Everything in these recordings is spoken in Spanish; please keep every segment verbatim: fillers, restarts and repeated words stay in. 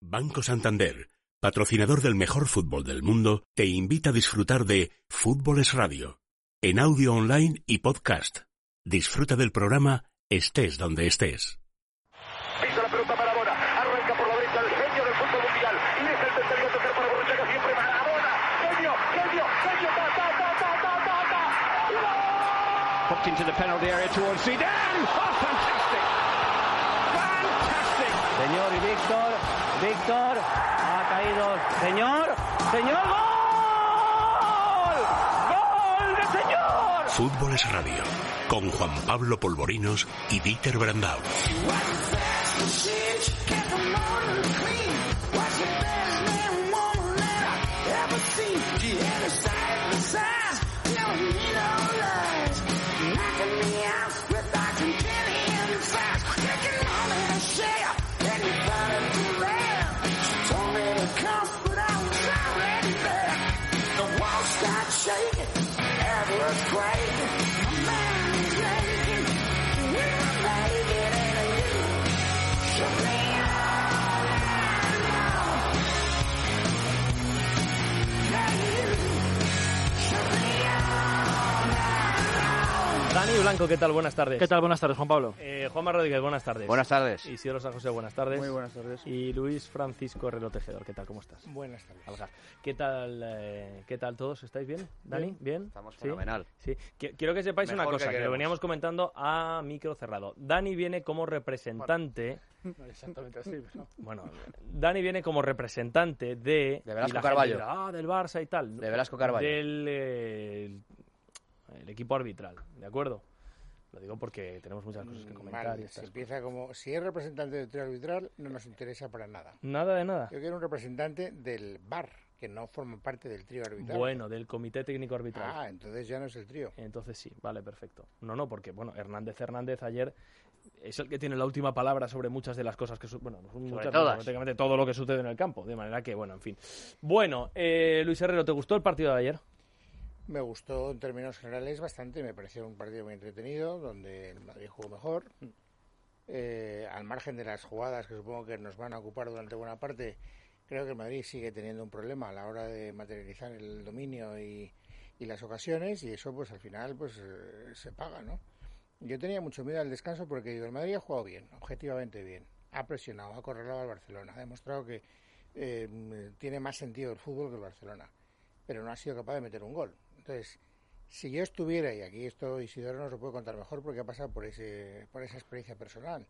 Banco Santander, patrocinador del mejor fútbol del mundo, te invita a disfrutar de Fútbol es Radio, en audio online y podcast. Disfruta del programa estés donde estés. Pisa la pelota Maradona, arranca por la derecha el genio del fútbol mundial, y es el tercero a tocar para Borruchaga, siempre Maradona, genio, genio, genio, ta, ta, ta, ta, ta, ta, ta. Popped into the penalty area towards Zidane. Oh, fantastic. Fantastic. Señor y Víctor, Víctor, ha caído, señor, señor, ¡gol! ¡Gol de señor! Fútbol es Radio, con Juan Pablo Polvorinos y Dieter Brandau. Dani Blanco, ¿qué tal? Buenas tardes. ¿Qué tal? Buenas tardes, Juan Pablo. Eh, Juanma Rodríguez, buenas tardes. Buenas tardes. Isidoro San José, buenas tardes. Muy buenas tardes. Y Luis Francisco Herrero Tejedor, ¿qué tal? ¿Cómo estás? Buenas tardes. Algar. ¿Qué tal, eh, ¿Qué tal todos? ¿Estáis bien? ¿Dani? ¿Bien? Estamos ¿Sí? fenomenal. Sí. Qu- Quiero que sepáis Mejor una cosa, que que, lo queremos. veníamos comentando a micro cerrado. Dani viene como representante... No exactamente así, pero... Bueno, Dani viene como representante de... De Velasco y la Carballo. gente dirá, ah, del Barça y tal. De Velasco Carballo. Del eh, el, el equipo arbitral, ¿de acuerdo? Lo digo porque tenemos muchas cosas que comentar. Vale, y se estas empieza como... Si es representante del trío arbitral, no nos interesa para nada. cosas. Nada de nada. Yo quiero un representante del V A R, que no forma parte del trío arbitral. Bueno, del Comité Técnico Arbitral. Ah, entonces ya no es el trío. Entonces sí, vale, perfecto. No, no, porque, bueno, Hernández Hernández ayer es el que tiene la última palabra sobre muchas de las cosas que... Su bueno, no son Sobre muchas, todas. pero prácticamente todo lo que sucede en el campo. De manera que, bueno, en fin. Bueno, eh, Luis Herrero, ¿te gustó el partido de ayer? Me gustó en términos generales bastante, me pareció un partido muy entretenido, donde el Madrid jugó mejor. Eh, al margen de las jugadas que supongo que nos van a ocupar durante buena parte, creo que el Madrid sigue teniendo un problema a la hora de materializar el dominio y, y las ocasiones, y eso pues al final pues eh, se paga, ¿no? Yo tenía mucho miedo al descanso porque digo, el Madrid ha jugado bien, objetivamente bien, ha presionado, ha acorralado al Barcelona, ha demostrado que eh, tiene más sentido el fútbol que el Barcelona, pero no ha sido capaz de meter un gol. Entonces, si yo estuviera, y aquí esto Isidoro nos lo puede contar mejor porque ha pasado por ese por esa experiencia personal,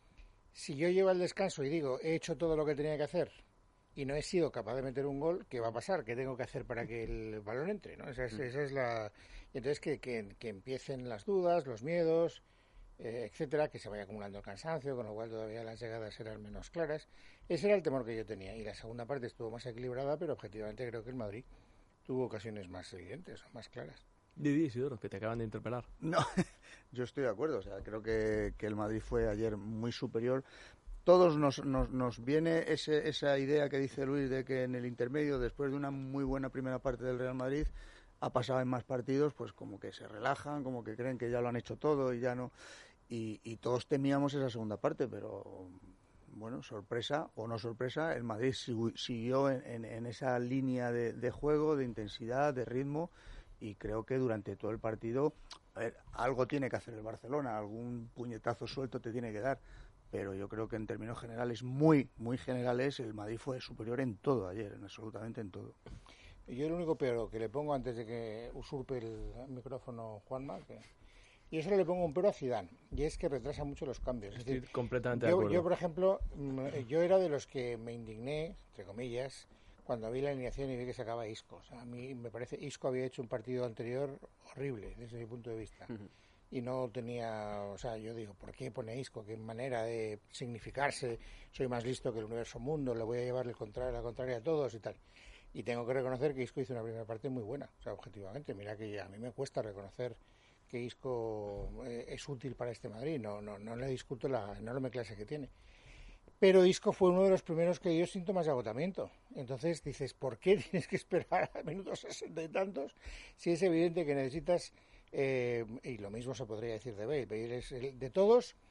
si yo llego al descanso y digo, he hecho todo lo que tenía que hacer y no he sido capaz de meter un gol, ¿qué va a pasar? ¿Qué tengo que hacer para que el balón entre? ¿No? Esa es, esa es la... Y entonces que, que, que empiecen las dudas, los miedos, eh, etcétera, que se vaya acumulando el cansancio, con lo cual todavía las llegadas eran menos claras. Ese era el temor que yo tenía. Y la segunda parte estuvo más equilibrada, pero objetivamente creo que el Madrid tuvo ocasiones más evidentes, más claras. Didi, Isidoro, que te acaban de interpelar. No, yo estoy de acuerdo. O sea, creo que, que el Madrid fue ayer muy superior. Todos nos, nos, nos viene ese, esa idea que dice Luis de que en el intermedio, después de una muy buena primera parte del Real Madrid, ha pasado en más partidos, pues como que se relajan, como que creen que ya lo han hecho todo y ya no. Y, y todos temíamos esa segunda parte, pero bueno, sorpresa o no sorpresa, el Madrid siguió en, en, en esa línea de, de juego, de intensidad, de ritmo, y creo que durante todo el partido, a ver, algo tiene que hacer el Barcelona, algún puñetazo suelto te tiene que dar, pero yo creo que en términos generales, muy, muy generales, el Madrid fue superior en todo ayer, en absolutamente en todo. Yo el único pero que le pongo antes de que usurpe el micrófono Juanma, que... y eso le pongo un pero a Zidane, y es que retrasa mucho los cambios. Estoy es decir, completamente de yo, acuerdo. yo, por ejemplo, yo era de los que me indigné, entre comillas, cuando vi la alineación y vi que sacaba Isco. O sea, a mí me parece Isco había hecho un partido anterior horrible desde mi punto de vista. Uh-huh. Y no tenía, o sea, yo digo, ¿por qué pone Isco? ¿Qué manera de significarse? Soy más listo que el universo mundo, le voy a llevar el contrario, la contraria a todos y tal. Y tengo que reconocer que Isco hizo una primera parte muy buena, o sea, objetivamente. Mira que a mí me cuesta reconocer que Isco eh, es útil para este Madrid, no, no, no le discuto la enorme clase que tiene. Pero Isco fue uno de los primeros que dio síntomas de agotamiento. Entonces dices, ¿por qué tienes que esperar a minutos sesenta y tantos si es evidente que necesitas, eh, y lo mismo se podría decir de Bale, Bale es el, de todos,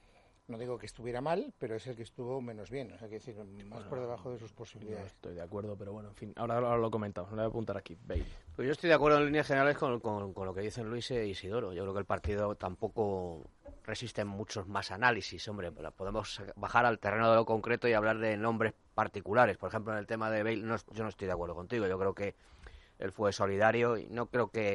No digo que estuviera mal, pero es el que estuvo menos bien, o sea, que decir, más bueno, por debajo de sus posibilidades. No estoy de acuerdo, pero bueno, en fin, ahora, ahora lo comentamos, le voy a apuntar aquí, Bale. Pues yo estoy de acuerdo en líneas generales con, con, con lo que dicen Luis e Isidoro. Yo creo que el partido tampoco resiste muchos más análisis, hombre, podemos bajar al terreno de lo concreto y hablar de nombres particulares. Por ejemplo, en el tema de Bale, no, yo no estoy de acuerdo contigo, yo creo que él fue solidario y no creo que...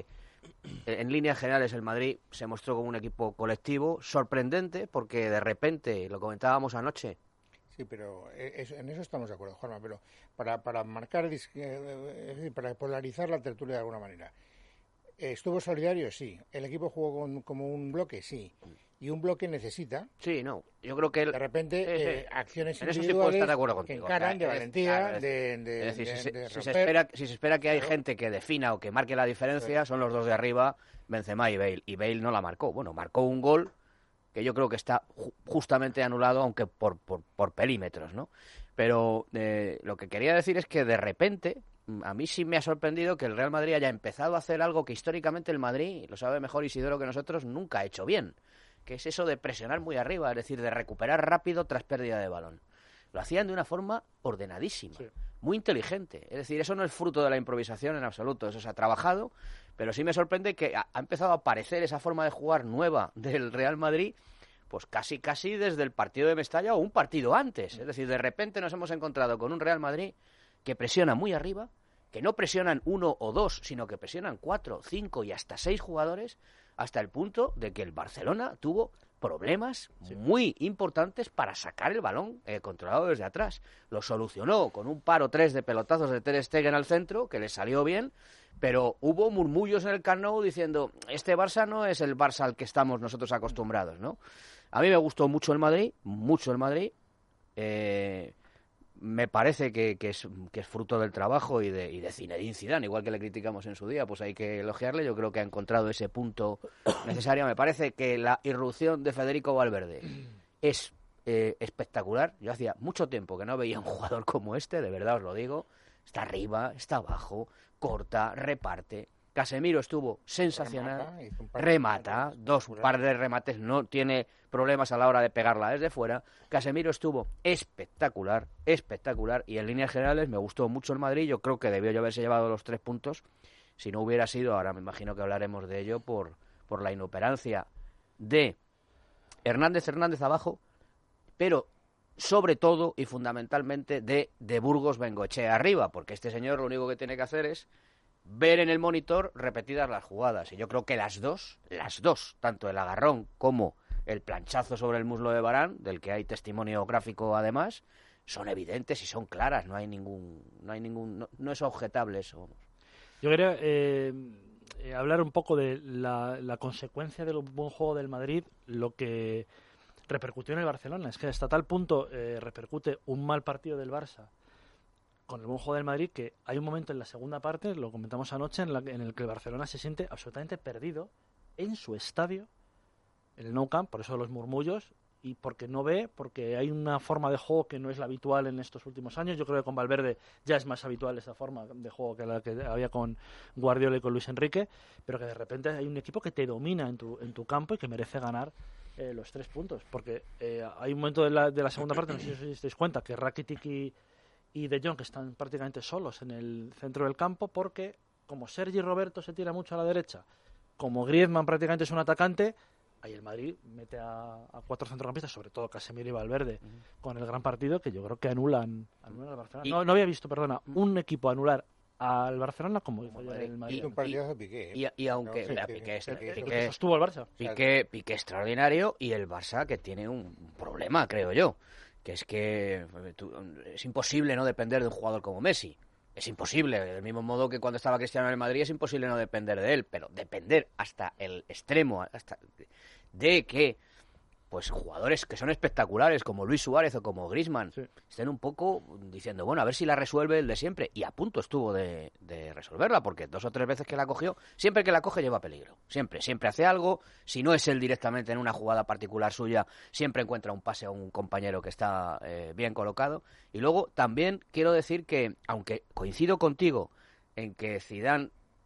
En líneas generales el Madrid se mostró como un equipo colectivo sorprendente porque de repente, lo comentábamos anoche. Sí, pero eso, en eso estamos de acuerdo, Juanma, pero para, para marcar, es decir, para polarizar la tertulia de alguna manera. ¿Estuvo solidario? Sí. ¿El equipo jugó con, como un bloque? Sí. Y un bloque necesita... Sí, no. Yo creo que... El, de repente, sí, sí. Eh, acciones en eso individuales sí puedo estar de acuerdo contigo. que encaran, o sea, de es, valentía, claro, es, de, de, es decir, de, si, de si, se espera, si se espera que hay claro. gente que defina o que marque la diferencia, sí. Son los dos de arriba, Benzema y Bale. Y Bale no la marcó. Bueno, marcó un gol que yo creo que está ju justamente anulado, aunque por, por, por perímetros, ¿no? Pero eh, lo que quería decir es que de repente... A mí sí me ha sorprendido que el Real Madrid haya empezado a hacer algo que históricamente el Madrid, lo sabe mejor Isidoro que nosotros, nunca ha hecho bien, que es eso de presionar muy arriba, es decir, de recuperar rápido tras pérdida de balón. Lo hacían de una forma ordenadísima, sí. Muy inteligente. Es decir, eso no es fruto de la improvisación en absoluto, eso se ha trabajado, pero sí me sorprende que ha empezado a aparecer esa forma de jugar nueva del Real Madrid, pues casi casi desde el partido de Mestalla o un partido antes. Es decir, de repente nos hemos encontrado con un Real Madrid que presiona muy arriba, que no presionan uno o dos, sino que presionan cuatro, cinco y hasta seis jugadores, hasta el punto de que el Barcelona tuvo problemas sí. muy importantes para sacar el balón eh, controlado desde atrás. Lo solucionó con un par o tres de pelotazos de Ter Stegen al centro, que le salió bien, pero hubo murmullos en el Camp Nou diciendo, este Barça no es el Barça al que estamos nosotros acostumbrados, ¿no? A mí me gustó mucho el Madrid, mucho el Madrid, eh... me parece que, que, es, que es fruto del trabajo y de, y de Zinedine Zidane, igual que le criticamos en su día, pues hay que elogiarle. Yo creo que ha encontrado ese punto necesario. Me parece que la irrupción de Federico Valverde es eh, espectacular. Yo hacía mucho tiempo que no veía un jugador como este, de verdad os lo digo. Está arriba, está abajo, corta, reparte. Casemiro estuvo sensacional, remata, remata dos par de remates, no tiene problemas a la hora de pegarla desde fuera. Casemiro estuvo espectacular, espectacular, y en líneas generales me gustó mucho el Madrid. Yo creo que debió haberse llevado los tres puntos, si no hubiera sido, ahora me imagino que hablaremos de ello, por, por la inoperancia de Hernández Hernández abajo, pero sobre todo y fundamentalmente de, de Burgos Bengoechea arriba, porque este señor lo único que tiene que hacer es ver en el monitor repetidas las jugadas. Y yo creo que las dos, las dos, tanto el agarrón como el planchazo sobre el muslo de Varane, del que hay testimonio gráfico además, son evidentes y son claras. No hay ningún, no hay ningún, no, no es objetable eso. Yo quería eh, eh, hablar un poco de la, la consecuencia del buen juego del Madrid, lo que repercutió en el Barcelona. Es que hasta tal punto eh, repercute un mal partido del Barça con el buen juego del Madrid, que hay un momento en la segunda parte, lo comentamos anoche, en, la, en el que el Barcelona se siente absolutamente perdido en su estadio, en el Nou Camp, por eso los murmullos, y porque no ve, porque hay una forma de juego que no es la habitual en estos últimos años. Yo creo que con Valverde ya es más habitual esa forma de juego que la que había con Guardiola y con Luis Enrique, pero que de repente hay un equipo que te domina en tu, en tu campo y que merece ganar eh, los tres puntos, porque eh, hay un momento de la, de la segunda parte, no sé si os dais cuenta, que Rakitic y y De Jong, que están prácticamente solos en el centro del campo, porque como Sergi Roberto se tira mucho a la derecha, como Griezmann prácticamente es un atacante, ahí el Madrid mete a, a cuatro centrocampistas, sobre todo Casemiro y Valverde, uh-huh. con el gran partido que yo creo que anulan, anulan al Barcelona. No, no había visto, perdona, un equipo anular al Barcelona como hizo ya el Madrid. Y, un partido de Piqué. Y, y aunque no, sí, la sí, Piqué, sí, Piqué, sí, Piqué sostuvo el Barça. Piqué, Piqué extraordinario, y el Barça que tiene un problema, creo yo, que es que tú, es imposible no depender de un jugador como Messi. Es imposible, del mismo modo que cuando estaba Cristiano en el Madrid es imposible no depender de él, pero depender hasta el extremo, hasta de que pues jugadores que son espectaculares como Luis Suárez o como Griezmann sí. estén un poco diciendo, bueno, a ver si la resuelve el de siempre, y a punto estuvo de, de resolverla, porque dos o tres veces que la cogió, siempre que la coge lleva peligro, siempre, siempre hace algo, si no es él directamente en una jugada particular suya, siempre encuentra un pase a un compañero que está eh, bien colocado. Y luego también quiero decir que, aunque coincido contigo en que Zidane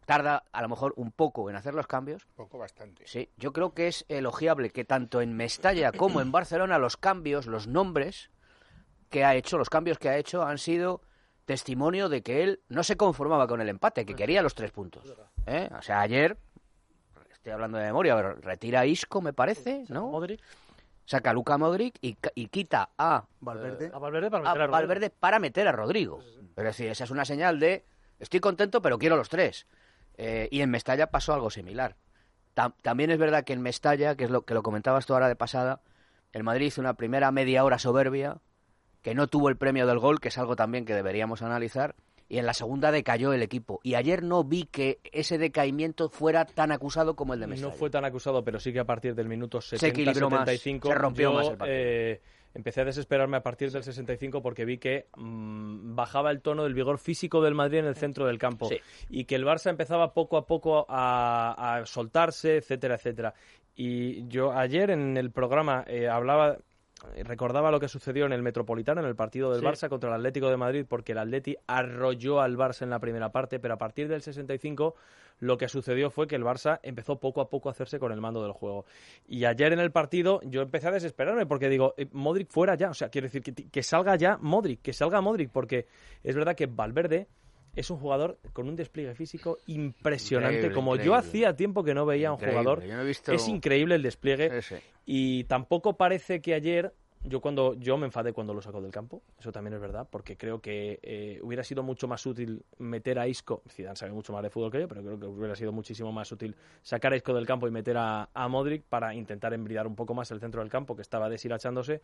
tarda a lo mejor un poco en hacer los cambios. Poco, bastante. Sí, yo creo que es elogiable que tanto en Mestalla como en Barcelona los cambios, los nombres que ha hecho, los cambios que ha hecho han sido testimonio de que él no se conformaba con el empate, que quería los tres puntos. ¿Eh? O sea, ayer, estoy hablando de memoria, pero retira a Isco, me parece, ¿no? Modric. Saca a Luka Modric y, y quita a Valverde. A Valverde para a meter a, Valverde para meter a Rodrigo. Es decir, esa es una señal de estoy contento, pero quiero los tres. Eh, y en Mestalla pasó algo similar. Tam- también es verdad que en Mestalla, que es lo que lo comentabas tú ahora de pasada, el Madrid hizo una primera media hora soberbia, que no tuvo el premio del gol, que es algo también que deberíamos analizar, y en la segunda decayó el equipo. Y ayer no vi que ese decaimiento fuera tan acusado como el de Mestalla. No fue tan acusado, pero sí que a partir del minuto setenta, equilibró más, setenta y cinco, se rompió yo, más el partido. eh, empecé a desesperarme a partir del sesenta y cinco porque vi que mmm, bajaba el tono del vigor físico del Madrid en el centro del campo Sí. y que el Barça empezaba poco a poco a, a soltarse, etcétera, etcétera. Y yo ayer en el programa eh, hablaba... recordaba lo que sucedió en el Metropolitano, en el partido del Sí. Barça contra el Atlético de Madrid, porque el Atleti arrolló al Barça en la primera parte, pero a partir del sesenta y cinco lo que sucedió fue que el Barça empezó poco a poco a hacerse con el mando del juego. Y ayer en el partido yo empecé a desesperarme porque digo, eh, Modric fuera ya, o sea, quiero decir que, que salga ya Modric, que salga Modric, porque es verdad que Valverde es un jugador con un despliegue físico impresionante, Increíble, como increíble. yo hacía tiempo que no veía a un Increíble, jugador. yo no he visto- Es increíble el despliegue. Sí, sí. Y tampoco parece que ayer, yo cuando yo me enfadé cuando lo sacó del campo, eso también es verdad, porque creo que eh, hubiera sido mucho más útil meter a Isco, Zidane sabe mucho más de fútbol que yo, pero creo que hubiera sido muchísimo más útil sacar a Isco del campo y meter a, a Modric para intentar embridar un poco más el centro del campo, que estaba deshilachándose,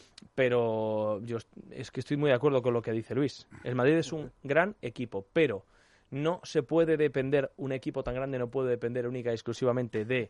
pero yo es que estoy muy de acuerdo con lo que dice Luis. El Madrid es un gran equipo, pero no se puede depender, un equipo tan grande no puede depender única y exclusivamente de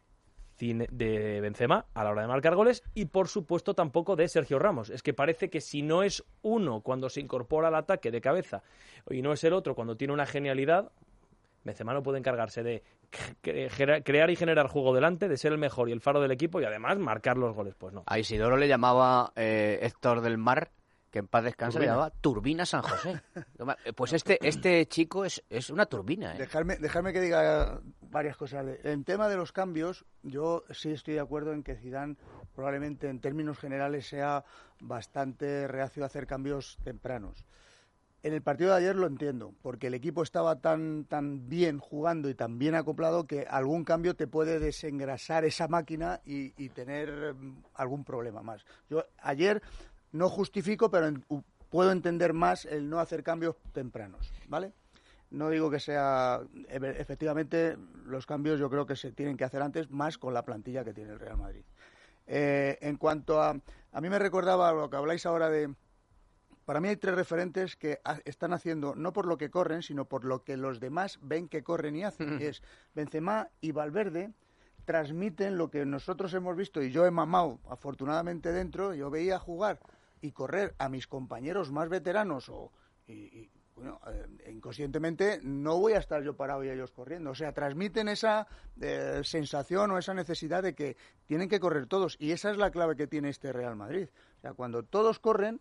de Benzema a la hora de marcar goles y por supuesto tampoco de Sergio Ramos. Es que parece que si no es uno cuando se incorpora al ataque de cabeza y no es el otro cuando tiene una genialidad, Benzema no puede encargarse de cre- crear y generar juego delante, de ser el mejor y el faro del equipo y además marcar los goles. Pues no. A Isidoro le llamaba eh, Héctor del Mar, que en paz descanse, le Turbina. llamaba Turbina San José. Pues este este chico es, es una turbina, ¿eh? Dejarme, dejarme que diga varias cosas. En tema de los cambios, yo sí estoy de acuerdo en que Zidane probablemente en términos generales sea bastante reacio a hacer cambios tempranos. En el partido de ayer lo entiendo, porque el equipo estaba tan, tan bien jugando y tan bien acoplado que algún cambio te puede desengrasar esa máquina y, y tener mm, algún problema más. Yo ayer no justifico, pero en, u- puedo entender más el no hacer cambios tempranos, ¿vale? No digo que sea... e- Efectivamente, los cambios yo creo que se tienen que hacer antes, más con la plantilla que tiene el Real Madrid. Eh, en cuanto a... A mí me recordaba lo que habláis ahora de... Para mí hay tres referentes que ha- están haciendo, no por lo que corren, sino por lo que los demás ven que corren y hacen. Y es Benzema y Valverde transmiten lo que nosotros hemos visto, y yo he mamado afortunadamente dentro, yo veía jugar y correr a mis compañeros más veteranos o... Y, y, bueno, eh, inconscientemente no voy a estar yo parado y ellos corriendo. O sea, transmiten esa eh, sensación o esa necesidad de que tienen que correr todos. Y esa es la clave que tiene este Real Madrid. O sea, cuando todos corren,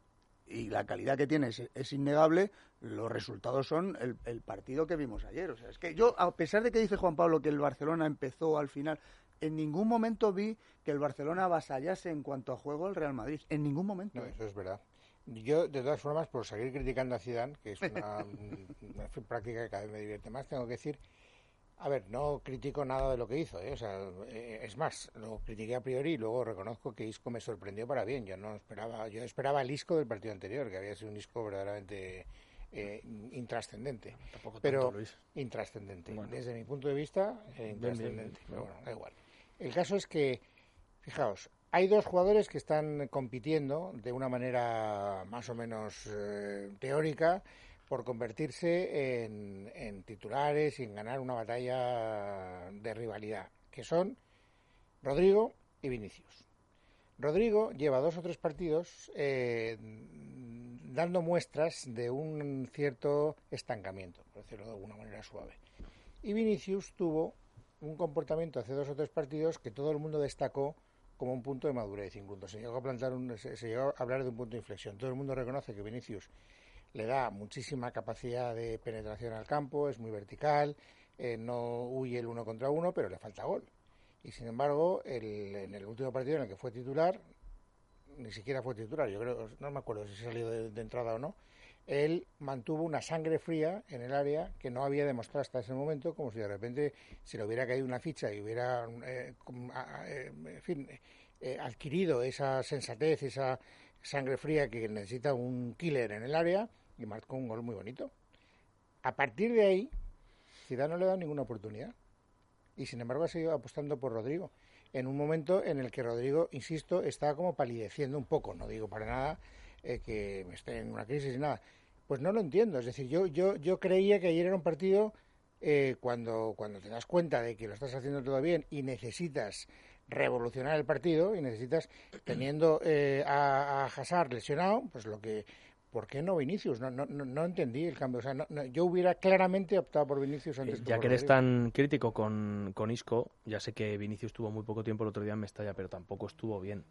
y la calidad que tiene es, es innegable, los resultados son el, el partido que vimos ayer. O sea, es que yo, a pesar de que dice Juan Pablo que el Barcelona empezó al final, en ningún momento vi que el Barcelona avasallase en cuanto a juego al Real Madrid. En ningún momento. No, ¿eh? eso es verdad. Yo, de todas formas, por seguir criticando a Zidane, que es una, una práctica que cada vez me divierte más, tengo que decir, a ver, no critico nada de lo que hizo, ¿eh? O sea, eh, es más, lo critiqué a priori y luego reconozco que Isco me sorprendió para bien. Yo no esperaba, yo esperaba el Isco del partido anterior, que había sido un Isco verdaderamente eh, intrascendente. Tampoco Pero tanto, Luis. intrascendente. Bueno. Desde mi punto de vista, eh, intrascendente. Pero bueno, da igual. El caso es que, fijaos, hay dos jugadores que están compitiendo de una manera más o menos eh, teórica por convertirse en, en titulares y en ganar una batalla de rivalidad, que son Rodrigo y Vinicius. Rodrigo lleva dos o tres partidos eh, dando muestras de un cierto estancamiento, por decirlo de alguna manera suave. Y Vinicius tuvo un comportamiento hace dos o tres partidos que todo el mundo destacó como un punto de madurez, incluso se llegó a plantar un, se, se llegó a hablar de un punto de inflexión. Todo el mundo reconoce que Vinicius le da muchísima capacidad de penetración al campo, es muy vertical, eh, no huye el uno contra uno, pero le falta gol. Y sin embargo, el, en el último partido en el que fue titular, ni siquiera fue titular, yo creo, no me acuerdo si salió de, de entrada o no, él mantuvo una sangre fría en el área que no había demostrado hasta ese momento, como si de repente se le hubiera caído una ficha y hubiera, eh, eh, en fin, eh, adquirido esa sensatez, esa sangre fría que necesita un killer en el área, y marcó un gol muy bonito. A partir de ahí, Zidane no le da ninguna oportunidad. Y sin embargo ha seguido apostando por Rodrigo, en un momento en el que Rodrigo, insisto, está como palideciendo un poco, no digo para nada eh, que esté en una crisis ni nada. Pues no lo entiendo, es decir, yo yo yo creía que ayer era un partido eh, cuando, cuando te das cuenta de que lo estás haciendo todo bien y necesitas revolucionar el partido y necesitas, teniendo eh, a, a Hazard lesionado, pues lo que... ¿Por qué no Vinicius? No, no, no, no entendí el cambio. O sea, no, no, yo hubiera claramente optado por Vinicius antes que Ya por que eres Rodrigo. tan crítico con, con Isco, ya sé que Vinicius estuvo muy poco tiempo el otro día en Mestalla, pero tampoco estuvo bien.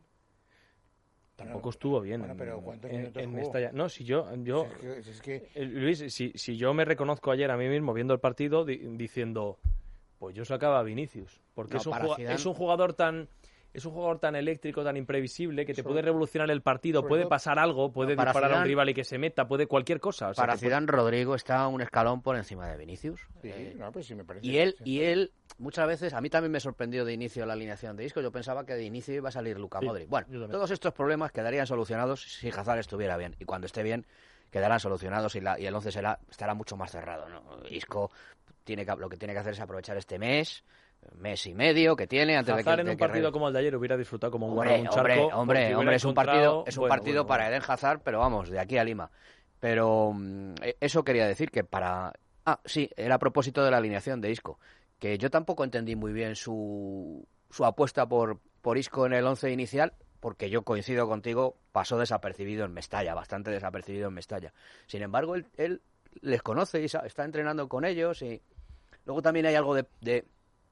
Tampoco Bueno, estuvo bien bueno, pero ¿cuántos en, minutos en jugó? Mestalla. No, si yo... yo Es que- es que- eh, Luis, si, si yo me reconozco ayer a mí mismo viendo el partido di- diciendo, pues yo sacaba a Vinicius, porque No, es, un para juga- Zidane- es un jugador tan... Es un jugador tan eléctrico, tan imprevisible, que te Sobre- puede revolucionar el partido, sobre puede todo- pasar algo, puede para disparar a un Zidane- rival y que se meta, puede cualquier cosa. O sea, Para que puede- Zidane, Rodrigo está un escalón por encima de Vinicius. Sí, Eh, no, pues sí me parece. y él, sí. y él, muchas veces, a mí también me sorprendió de inicio la alineación de Isco. Yo pensaba que de inicio iba a salir Luka Sí, Modric. Bueno, yo también. todos estos problemas quedarían solucionados si Hazard estuviera bien. Y cuando esté bien, quedarán solucionados y, la, y el once será, estará mucho más cerrado, ¿no? Isco tiene que, lo que tiene que hacer es aprovechar este mes, mes y medio que tiene antes de que... Hazard en de un que partido re- como el de ayer hubiera disfrutado como un Hombre, guarda un charco. hombre, porque hombre, hubiera hombre, es un encontrado- partido, es un bueno, partido bueno, para bueno. Eden Hazard, pero vamos, de aquí a Lima. Pero mm, eh, eso quería decir que para... Ah, sí, era a propósito de la alineación de Isco, que yo tampoco entendí muy bien su, su apuesta por, por Isco en el once inicial, porque yo coincido contigo, pasó desapercibido en Mestalla, bastante desapercibido en Mestalla. Sin embargo, él, él les conoce y sa- está entrenando con ellos y luego también hay algo de... de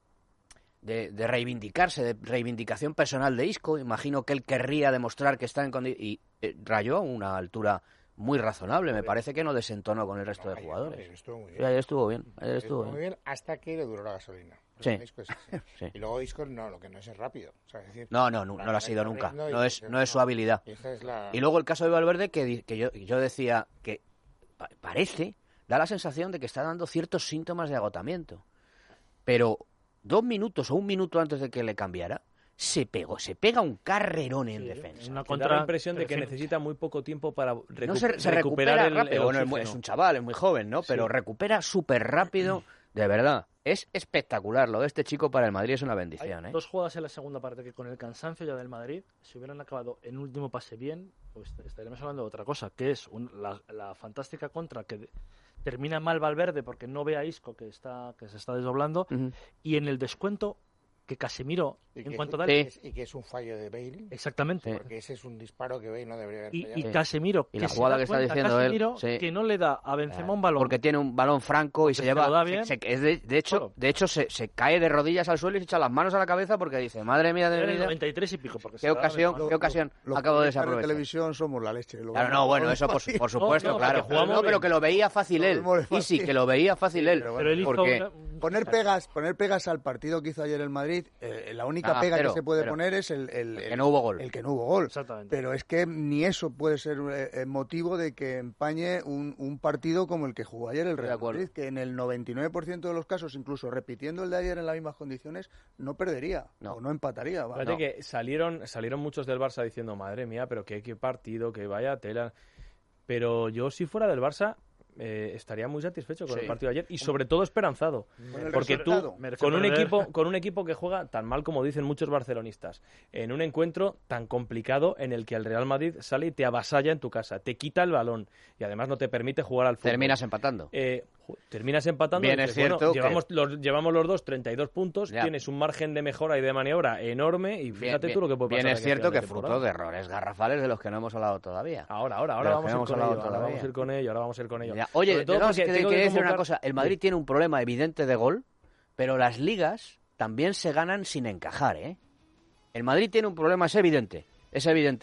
De, de reivindicarse, de reivindicación personal de Isco. Imagino que él querría demostrar que está en condiciones. Y eh, rayó a una altura muy razonable. Me parece que no desentonó con el resto No, de ayer- jugadores. ayer estuvo muy Sí, bien. ayer estuvo bien. Ayer Ayer estuvo muy bien. bien hasta que le duró la gasolina. Sí. Isco es así. Sí. Y luego Isco no, lo que no es es rápido. O sea, es decir, No, no, no, va no lo ha sido corriendo nunca. y No es, dices, no es su habilidad. Y esta es la... Y luego el caso de Valverde, que, di- que yo, yo decía que pa- parece, da la sensación de que está dando ciertos síntomas de agotamiento. Pero dos minutos o un minuto antes de que le cambiara, se pegó, se pega un carrerón en Sí, defensa. una Te da contra- la impresión de que pero sí. necesita muy poco tiempo para recu- No se, se recuperar recupera el, rápido. el Bueno, es, muy- oxígeno. es un chaval, es muy joven, ¿no? Pero Sí. recupera súper rápido, de verdad. Es espectacular. Lo de este chico para el Madrid es una Hay bendición, ¿eh? dos jugadas en la segunda parte que con el cansancio ya del Madrid, si hubieran acabado en último pase bien, pues estaríamos hablando de otra cosa, que es un- la, la fantástica contra que de- termina mal Valverde porque no ve a Isco que está que se está desdoblando, Ujú. y en el descuento que Casemiro, Y en que cuanto es- da Sí. el- es- y que es un fallo de Bale, exactamente. porque ese es un disparo que Bale no debería haber Y, fallado. y Sí. Casemiro, Y la se jugada da que está cuenta, diciendo él, Casemiro, sí. que no le da a Benzema un balón. Porque tiene un balón franco y se se lleva. lo da se- bien. se- es de, de hecho, Claro. de hecho se, se cae de rodillas al suelo y se echa las manos a la cabeza porque dice, madre mía de Era mi el vida. noventa y tres y pico. Porque se Qué da ocasión, Benzema. qué ocasión Los acabo de periodistas desaprovechar. televisión somos la leche. lo Claro, vemos no, bueno, muy eso por, fácil. por supuesto, no, claro. porque jugamos No, pero bien. que lo veía fácil Lo él. vemos muy Y sí, fácil. que lo veía fácil él. pero Pero él hizo porque una- un- Poner pegas, poner pegas al partido que hizo ayer el Madrid, eh, la única Ah, pega cero, que se puede cero. poner es el, el- El que el- no hubo gol. el que no hubo gol. Exactamente. Pero es que ni eso puede ser eh, eh, motivo de que empañe un, un partido como el que jugó ayer el de Real acuerdo. Madrid, que en el noventa y nueve por ciento de los casos, incluso repitiendo el de ayer en las mismas condiciones, no perdería No. o no empataría. va. Fíjate No. que salieron, salieron muchos del Barça diciendo, madre mía, pero qué, qué partido, que vaya tela. Pero yo, si fuera del Barça, eh, estaría muy satisfecho con Sí. el partido de ayer y sobre todo esperanzado. Con el Porque tú, resultado. merece con un, perder. equipo, con un equipo que juega tan mal como dicen muchos barcelonistas, en un encuentro tan complicado en el que el Real Madrid sale y te avasalla en tu casa, te quita el balón y además no te permite jugar al fútbol. Terminas empatando. Eh, ju- terminas empatando. Bien y es dices, bueno, cierto que- llevamos, los, llevamos los dos treinta y dos puntos, Ya. tienes un margen de mejora y de maniobra enorme y Bien, fíjate bien, tú lo que puede pasar. bien es aquí a cierto final que de fruto temporada. de errores garrafales de los que no hemos hablado todavía. Ahora, ahora, De ahora los vamos que a ir no hemos con hablado ello, ahora todavía. vamos a ir con ello, ahora vamos a ir con ello. Ya. Oye, Sobre todo tenemos porque que, tengo quería que decir una convocar- cosa. El Madrid tiene un problema evidente de gol, pero las ligas también se ganan sin encajar, ¿eh? El Madrid tiene un problema, es evidente, es evidente.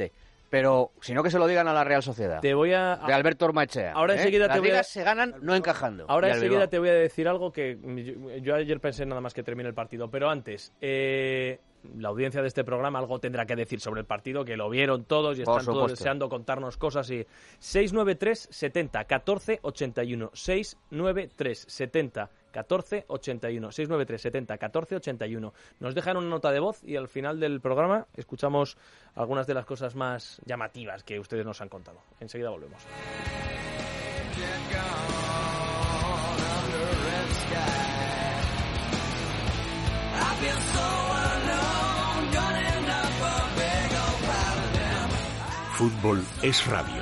Pero si no, que se lo digan a la Real Sociedad. Te voy a... De Alberto Ormaechea. Ahora ¿eh? enseguida Las te voy a... ligas se ganan no encajando. Ahora Y al enseguida Bilbao. te voy a decir algo que yo, yo ayer pensé nada más que termine el partido. Pero antes, eh, la audiencia de este programa algo tendrá que decir sobre el partido, que lo vieron todos y Por están todos supuesto. deseando contarnos cosas. Y seis nueve tres setenta catorce ochenta y uno. seis nueve tres setenta catorce ochenta y uno. seis nueve tres setenta catorce ochenta y uno. Nos dejan una nota de voz y al final del programa escuchamos algunas de las cosas más llamativas que ustedes nos han contado. Enseguida volvemos. Fútbol es radio.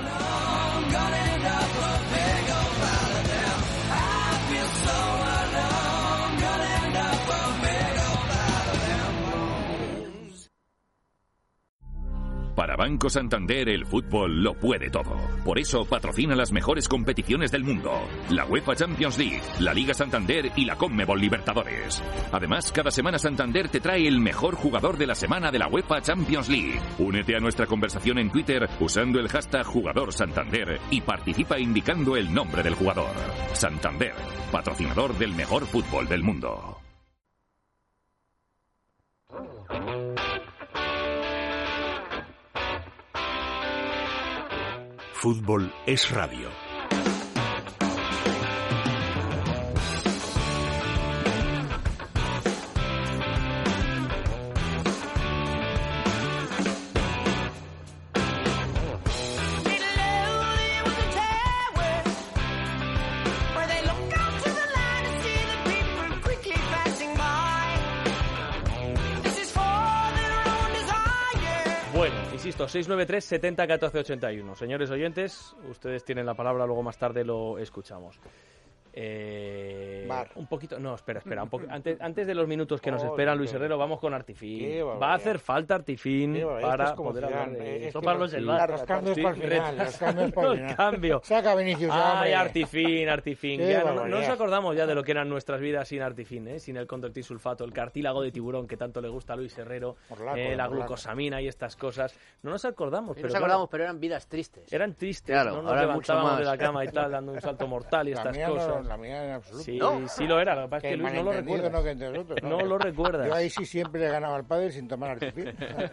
Para Banco Santander el fútbol lo puede todo. Por eso patrocina las mejores competiciones del mundo. La UEFA Champions League, la Liga Santander y la Conmebol Libertadores. Además, cada semana Santander te trae el mejor jugador de la semana de la UEFA Champions League. Únete a nuestra conversación en Twitter usando el hashtag Jugador Santander y participa indicando el nombre del jugador. Santander, patrocinador del mejor fútbol del mundo. Fútbol es radio. Insisto, seis nueve tres setenta catorce ochenta y uno. Señores oyentes, ustedes tienen la palabra, luego más tarde lo escuchamos. Eh, un poquito, no, espera, espera, un poco, antes, antes de los minutos que nos Oh, esperan, qué Luis Herrero, vamos con Artifin. Qué Va a barbaridad. hacer falta Artifin Qué barbaridad, para esto es como poder Zidane, hablar de eh, esto. esto para los del VAR. Los cambios para el final, los cambios para el final. El cambio. Saca Vinicius, ya, Ay, hombre. Artifin, Artifin. Qué Ya no, no barbaridad. nos acordamos ya de lo que eran nuestras vidas sin Artifin, ¿eh? Sin el condroitilsulfato, el cartílago de tiburón que tanto le gusta a Luis Herrero, Morlaco, eh, la morlaco. glucosamina y estas cosas. No nos acordamos, Sí, pero nos claro, acordamos, pero eran vidas tristes. eran tristes, Claro, no nos ahora mucho levantábamos más. de la cama y tal, dando un salto mortal y La estas mía cosas. no, la mía en absoluto. Sí, ¿No? sí lo era, lo que pasa es Que que Luis no lo malentendido, recuerda. no que entre nosotros, No lo recuerdas. Yo ahí sí siempre le ganaba al padre sin tomar Artifin.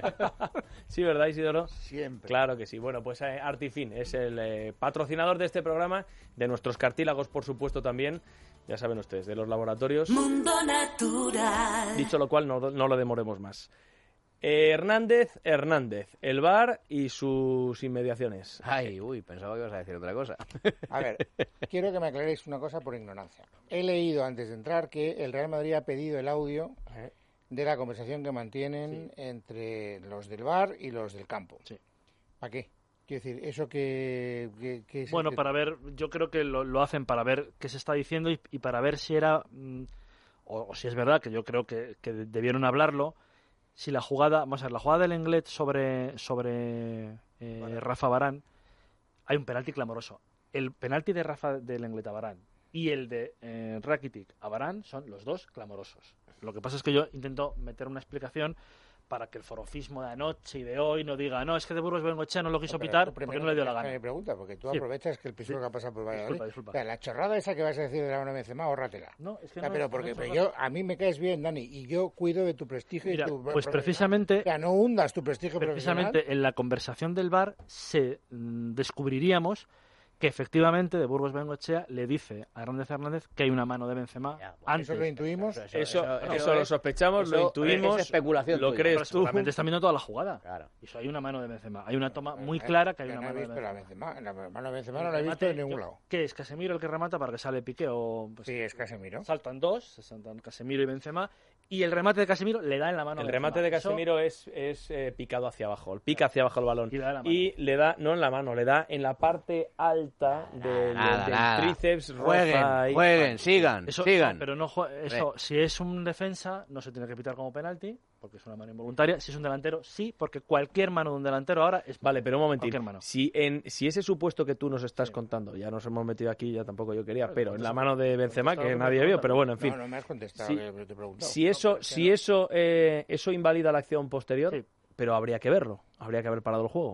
Sí, ¿verdad, Isidoro? Siempre. Claro que sí. Bueno, pues eh, Artifin es el eh, patrocinador de este programa, de nuestros cartílagos, por supuesto, también. Ya saben ustedes, de los laboratorios. Mundo Natural. Dicho lo cual, no, no lo demoremos más. Eh, Hernández, Hernández, el bar y sus inmediaciones. Ay, uy, pensaba que ibas a decir otra cosa. A ver, quiero que me aclaréis una cosa por ignorancia. He leído antes de entrar que el Real Madrid ha pedido el audio de la conversación que mantienen entre los del bar y los del campo. Sí. ¿Para qué? Quiero decir, eso que... que- que es- Bueno, que- para ver, yo creo que lo, lo hacen para ver qué se está diciendo y, y para ver si era, mm, o, o si es verdad, que yo creo que, que debieron hablarlo, si la jugada, vamos a ver, la jugada del Englet sobre, sobre eh, Rafa Varane, hay un penalti clamoroso. El penalti de Rafa del Englet a Varane y el de eh, Rakitic a Varane son los dos clamorosos. Lo que pasa es que yo intento meter una explicación para que el forofismo de anoche y de hoy no diga, no, es que de Burgos Bengoechea no lo quiso Pero pitar tú porque primero no le dio la me gana. pregunta, porque tú Sí. aprovechas que el piso Sí. que ha pasado por Valladolid. Disculpa, disculpa. O sea, la chorrada esa que vas a decir de la mano de Benzema, ahórratela. No, es que O sea, no pero es- porque no es pero verdad. yo, a mí me caes bien, Dani, y yo cuido de tu prestigio Mira, y tu pues profesional. precisamente, O sea, no hundas tu prestigio profesional. precisamente en la conversación del bar se mm, descubriríamos que efectivamente de Burgos Bengoechea le dice a Hernández Hernández que hay una mano de Benzema Ya, bueno, antes. Eso lo intuimos. Eso- Eso, eso- eso lo es- sospechamos, lo eso intuimos, es especulación lo tuya. crees Pero tú. seguramente están viendo toda la jugada. Claro. Y eso hay una mano de Benzema. Hay una toma muy Eh, clara que hay yo una no he mano de visto la Benzema. Benzema. La mano de Benzema no El la he visto remate, en ningún yo- lado. ¿Qué es? ¿Casemiro el que remata para que sale Piqué o...? Pues, Sí, es Casemiro. saltan dos, se saltan Casemiro y Benzema, y el remate de Casemiro le da en la mano a El Benzema. remate de Eso- Casemiro es, es eh, picado hacia abajo, pica hacia abajo el balón. Y le da en la mano. Y le da, no en la mano, le da en la parte alta del, Nada, del nada. tríceps. Jueguen, roza ahí. jueguen, sigan, Eso, sigan. no, pero no jue- eso, si es un defensa, no se tiene que pitar como penalti, porque es una mano involuntaria. Si es un delantero, sí, porque cualquier mano de un delantero ahora es Vale, pero un cualquier momentito. mano. Si, en, si ese supuesto que tú nos estás Sí. contando, ya nos hemos metido aquí, ya tampoco yo quería, Claro, pero pues en la eso- mano de Benzema, que contestado nadie lo que vio, me pero bueno, en fin. No, no me has contestado Sí. lo que te he preguntado. Si eso, si eso, eh, eso invalida la acción posterior, Sí. pero habría que verlo, habría que haber parado el juego.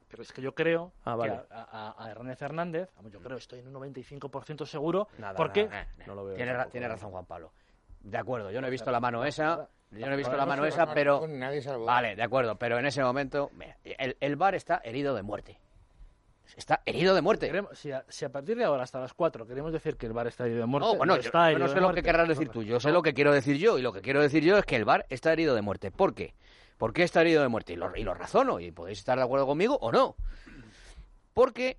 pero es que yo creo Ah, vale. que a, a, a Hernández Hernández, vamos, yo creo, estoy en un noventa y cinco por ciento seguro, Nada, porque nada, nada. No lo veo Tiene, ra- tampoco. tiene razón Juan Pablo. De acuerdo, yo no he visto la mano esa, nada. yo no he visto No, la no mano se esa, va a pero... con nadie salvo- Vale, de acuerdo, pero en ese momento, mira, el, el V A R está herido de muerte. Está herido de muerte. queremos- si, a, si a partir de ahora hasta las cuatro queremos decir que el V A R está herido de muerte, No, bueno, yo, está yo herido no de sé lo muerte. que querrás decir tú, yo sé lo que quiero decir yo, y lo que quiero decir yo es que el V A R está herido de muerte. ¿Por qué? ¿Por qué está herido de muerte? Y lo, y lo razono, y podéis estar de acuerdo conmigo o no. Porque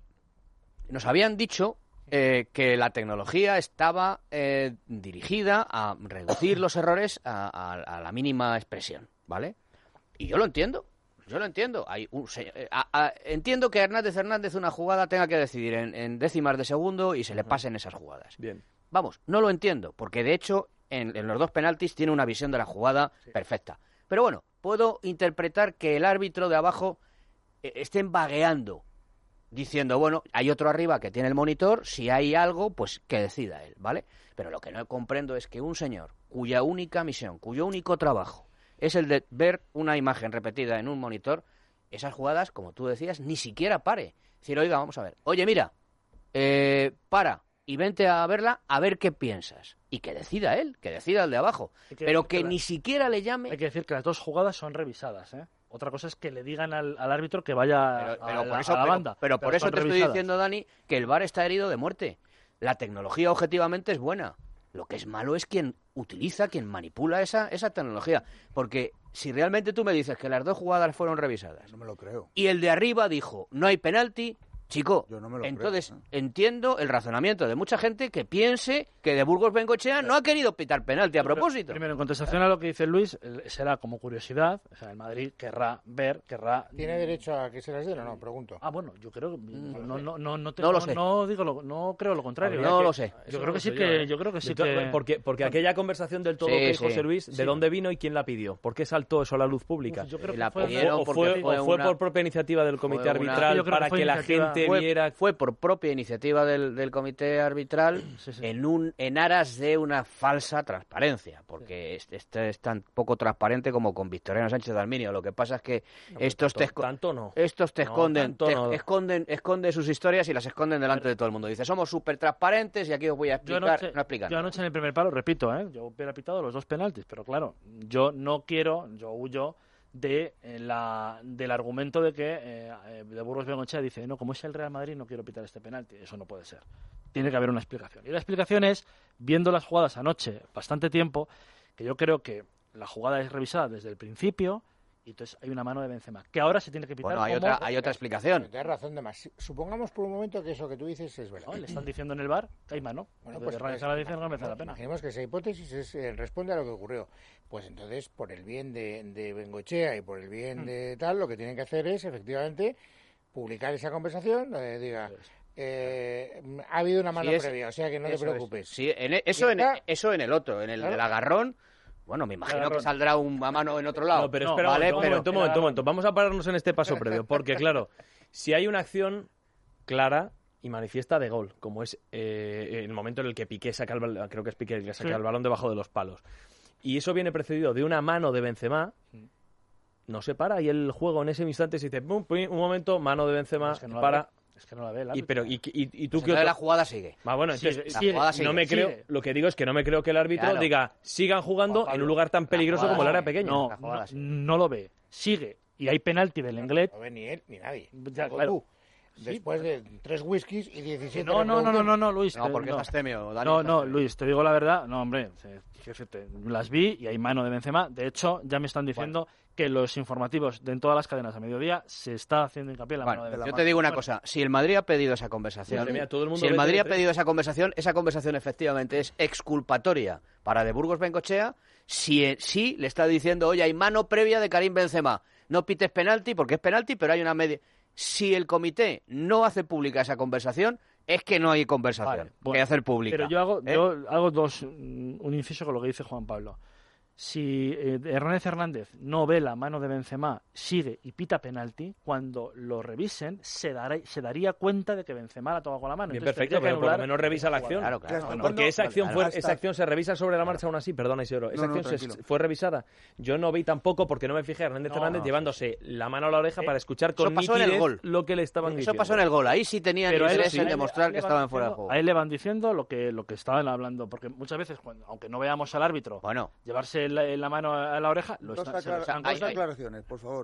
nos habían dicho eh, que la tecnología estaba eh, dirigida a reducir los errores a, a- a la mínima expresión, ¿vale? Y yo lo entiendo, yo lo entiendo. Hay un se- eh, a- a- entiendo que Hernández Hernández una jugada tenga que decidir en, en décimas de segundo y se le pasen esas jugadas. Bien. Vamos, no lo entiendo, porque de hecho en, en los dos penaltis tiene una visión de la jugada perfecta. Pero bueno, puedo interpretar que el árbitro de abajo eh, estén vagueando, diciendo, bueno, hay otro arriba que tiene el monitor, si hay algo, pues que decida él, ¿vale? Pero lo que no comprendo es que un señor cuya única misión, cuyo único trabajo es el de ver una imagen repetida en un monitor, esas jugadas, como tú decías, ni siquiera pare. Es decir, oiga, vamos a ver, oye, mira, eh, para y vente a verla a ver qué piensas. Y que decida él, que decida el de abajo. Hay que Pero decir que que la- ni siquiera le llame... Hay que decir que las dos jugadas son revisadas, ¿eh? Otra cosa es que le digan al, al árbitro que vaya Pero, a, pero la, por eso, a la pero- banda. pero por eso son te estoy revisadas. diciendo, Dani, que el V A R está herido de muerte. La tecnología objetivamente es buena. Lo que es malo es quien utiliza, quien manipula esa, esa tecnología. Porque si realmente tú me dices que las dos jugadas fueron revisadas No me lo creo. y el de arriba dijo, no hay penalti, chico, Yo no me lo entonces creo, ¿eh? entiendo el razonamiento de mucha gente que piense que de Burgos Bengoechea no ha querido pitar penalti a propósito. Primero, en contestación a lo que dice Luis, el- será como curiosidad. O sea, el Madrid querrá ver, querrá... ¿Tiene derecho a que se las den o no? Pregunto. Ah, bueno, yo creo que no, no, no, no, te- No lo no- sé. no digo lo, no creo lo contrario. No ¿eh? lo Que- sé. Yo Eso creo no que lo sí sé que yo, ¿eh? yo creo que sí De to- que Porque, porque aquella conversación del todo Sí, que dijo sí. José Luis, ¿de Sí. dónde vino y quién la pidió? ¿Por qué saltó eso a la luz pública? Uf, yo creo Y que la fue, ¿O pidieron fue, o porque fue- fue o fue una- por propia iniciativa del comité fue una- arbitral Yo creo que para fue que la iniciativa- gente fue, viera... fue por propia iniciativa del, del comité arbitral Sí, sí. en un en aras de una falsa transparencia, porque este, este es tan poco transparente como con Victoriano Sánchez de Arminio. Lo que pasa es que estos te, Tanto, tanto no. estos te No, esconden, tanto te no. esconden, esconden sus historias y las esconden delante de todo el mundo. Dice, somos súper transparentes y aquí os voy a Yo explicar. anoche, no explican yo nada. anoche en el primer palo, repito, ¿eh? Yo hubiera pitado los dos penaltis, pero claro, yo no quiero, yo huyo de eh, la del argumento de que eh, eh, de Burgos Bengoechea dice, no, como es el Real Madrid no quiero pitar este penalti. Eso no puede ser. Tiene que haber una explicación. Y la explicación es, viendo las jugadas anoche bastante tiempo, que yo creo que la jugada es revisada desde el principio y entonces hay una mano de Benzema, que ahora se tiene que pitar Bueno, hay como- otra, hay otra explicación. Tienes razón de más. Si- Supongamos por un momento que eso que tú dices es verdad. ¿no? Le están diciendo en el bar que hay mano. Bueno, De pues, realizar pues, la dice, no merece la pena. Imaginemos que esa hipótesis es, eh, responde a lo que ocurrió. Pues entonces, por el bien de, de Bengoechea y por el bien de tal, lo que tienen que hacer es, efectivamente, publicar esa conversación donde diga, eh, ha habido una mano Sí, es- previa, o sea que no te Eso es. preocupes. Sí, en e- eso, en, está. eso en el otro, en el Claro. del agarrón. Bueno, me imagino Agarrón. que saldrá un a mano en otro lado. No, pero No, espera, vale, un pero- momento, un momento, un momento. Vamos a pararnos en este paso previo, porque claro, si hay una acción clara y manifiesta de gol, como es eh, el momento en el que Piqué saca el balón, creo que es Piqué el que saca Sí. el balón debajo de los palos, y eso viene precedido de una mano de Benzema, no se para y el juego en ese instante se dice, pum, pum, un momento, mano de Benzema, Es que no la para... ve. Es que no la ve el Y, árbitro. pero, y, y, y tú Pues qué entonces otro- la jugada sigue. Ah, bueno, Sigue, entonces, La sigue. jugada no sigue. me creo, sigue. lo que digo es que no me creo que el árbitro Claro. diga, sigan jugando Juan Pablo, en un lugar tan peligroso jugada como el área sigue. pequeña. No, La jugada no, sigue. no lo ve. Sigue. Y hay penalti del Lenglet. No ve ni él ni nadie. Ya, Solo claro. tú. Después de tres whiskies y diecisiete No, no, no, no, no, no, Luis. No, te- porque no. es astemio, Dani. No, es no, astemio. Luis, te digo la verdad. No, hombre, se- quiero decirte, las vi y hay mano de Benzema. De hecho, ya me están diciendo que los informativos de en todas las cadenas a mediodía se está haciendo hincapié en la Bueno, mano de yo Benzema. te digo una Bueno, cosa, si el Madrid ha pedido esa conversación, Madre mía, todo el mundo si el ve Madrid ha Telefe. pedido esa conversación, esa conversación efectivamente es exculpatoria para de Burgos Bengoechea, si eh, sí le está diciendo, oye, hay mano previa de Karim Benzema, no pites penalti porque es penalti, pero hay una media... Si el comité no hace pública esa conversación, es que no hay conversación Vale, que bueno, hacer pública. Pero yo hago, ¿eh? yo hago dos, mm, un inciso con lo que dice Juan Pablo. Si eh, Hernández Hernández no ve la mano de Benzema, sigue y pita penalti, cuando lo revisen se, dará, se daría cuenta de que Benzema la toca con la mano. Bien, Entonces, perfecto, pero por lo menos revisa la acción. Claro, claro. Claro, porque esa acción, claro, fue, hasta- esa acción se revisa sobre la marcha aún así, perdona Isidoro, esa No, no, acción se- tranquilo. fue revisada. Yo no vi tampoco, porque no me fijé a Hernández No, Hernández no, llevándose la mano a la oreja Eh, para escuchar eso con pasó en el nitidez gol. lo que le estaban Eso diciendo. pasó en el gol. Ahí sí tenían Pero a él interés sí, en a él- demostrar a él que le van estaban fuera de diciendo- juego. A él le van diciendo lo que, lo que estaban hablando, porque muchas veces, cuando, aunque no veamos al árbitro Bueno, llevarse la, la mano a la oreja, lo Dos, está, se- aclara- se- hay- dos hay- aclaraciones, por favor.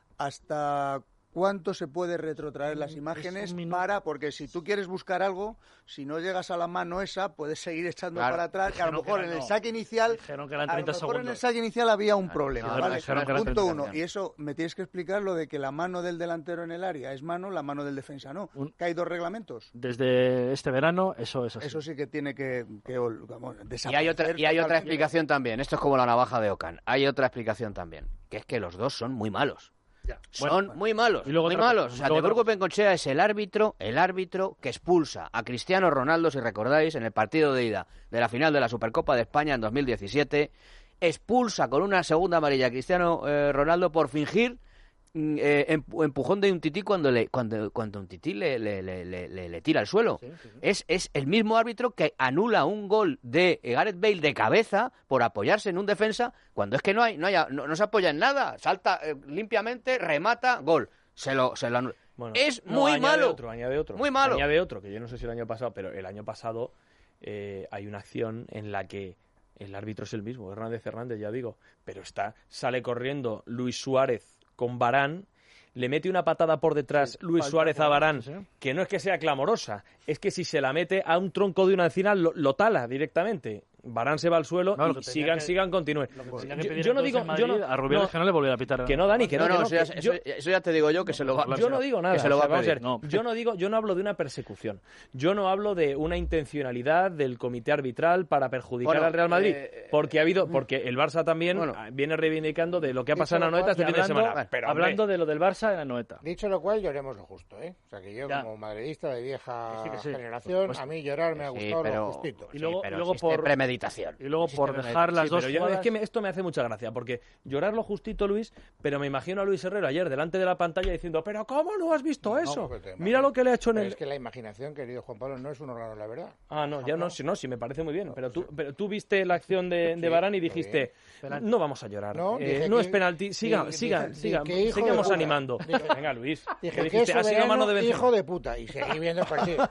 ¿Hasta cuánto se puede retrotraer las Es imágenes un minuto. para? Porque si tú quieres buscar algo, si no llegas a la mano esa, puedes seguir echando Claro. para atrás. Y a lo Dijeron que mejor era- en el no. saque inicial, Dijeron que eran a lo treinta mejor en el segundos. saque inicial había un Claro, problema, no, ¿vale? dijeron que eran Punto treinta uno. segundos. Y eso me tienes que explicar lo de que la mano del delantero en el área es mano, la mano del defensa no. Un- Que hay dos reglamentos. Desde este verano, eso es así. Eso sí que tiene que, que ol- vamos, y hay otra, y hay otra desaparecer explicación también. Esto es como la navaja de Ocan. Hay otra explicación también, que es que los dos son muy malos. Ya. Son Bueno, muy malos, y luego muy otra cosa, malos. O sea, luego de otra Burgo cosa. Bengochea es el árbitro, el árbitro que expulsa a Cristiano Ronaldo, si recordáis, en el partido de ida de la final de la Supercopa de España en dos mil diecisiete. Expulsa con una segunda amarilla a Cristiano eh, Ronaldo por fingir mm, eh, empu- empujón de un tití cuando le cuando cuando un tití le, le, le, le- le- le tira al suelo. Sí, sí, sí. Es, es el mismo árbitro que anula un gol de Gareth Bale de cabeza por apoyarse en un defensa cuando es que no hay no, haya- no, no se apoya en nada. Salta eh, limpiamente, remata, gol. Se lo, se lo anula. Bueno, es no, muy añade malo. Otro, añade otro. Muy malo. Añade otro, que yo no sé si el año pasado, pero el año pasado eh, hay una acción en la que el árbitro es el mismo, Hernández Hernández, ya digo, pero está sale corriendo Luis Suárez con Varane, le mete una patada por detrás Sí, Luis falta Suárez a por- Varane, sí, sí. que no es que sea clamorosa, es que si se la mete a un tronco de una encina lo, lo tala directamente. Varane se va al suelo No, lo y que tenía sigan, que- sigan, continúen. Lo que tenía que Yo, pedir yo no entonces digo, en Madrid, yo no, a Rubiales no, que no le volviera a pitar. que no, Dani, que no, No, no, que eso, ya, que yo- eso- eso ya te digo yo que se lo va, yo no digo nada, que se lo o va sea, a vamos pedir. ver, No. yo no digo, yo no hablo de una persecución, yo no hablo de una intencionalidad del comité arbitral para perjudicar Bueno, al Real Madrid, eh, porque ha habido, porque el Barça también Bueno. ah, viene reivindicando de lo que ha Dicho pasado en lo Anoeta este cual, fin de hablando, semana. Pero, hombre, hablando de lo del Barça en la Noeta. Dicho lo cual, lloremos lo justo, ¿eh? O sea, que yo Ya. como madridista de vieja Que sí, que sí. generación, Pues- a mí llorar me ha Sí, gustado pero, lo justito. Y luego- sí, pero luego existe por- premeditación. Y luego por Existe dejar las sí, dos pero yo- jugadas... es que me- esto me hace mucha gracia, porque llorar lo justito, Luis, pero me imagino a Luis Herrero ayer delante de la pantalla diciendo, pero ¿cómo no has visto No, eso? porque te Mira imaginas. lo que le ha hecho en Pero el... es que la imaginación, querido Juan Pablo, no es un órgano de la verdad. Ah, no, ya no, No. sí, no, sí, me parece muy bien. Pero tú, pero tú viste la acción de, de Sí, Varane y muy dijiste, Penalti. no vamos a llorar. No, eh, dije no que- es penalti. Siga, dije- siga, dije siga, que hijo de sigamos puta. animando. Dije- Venga, Luis. Dije que que dijiste, es ha sido mano de soberano, Benzema. hijo de puta. Y seguí viendo el partido.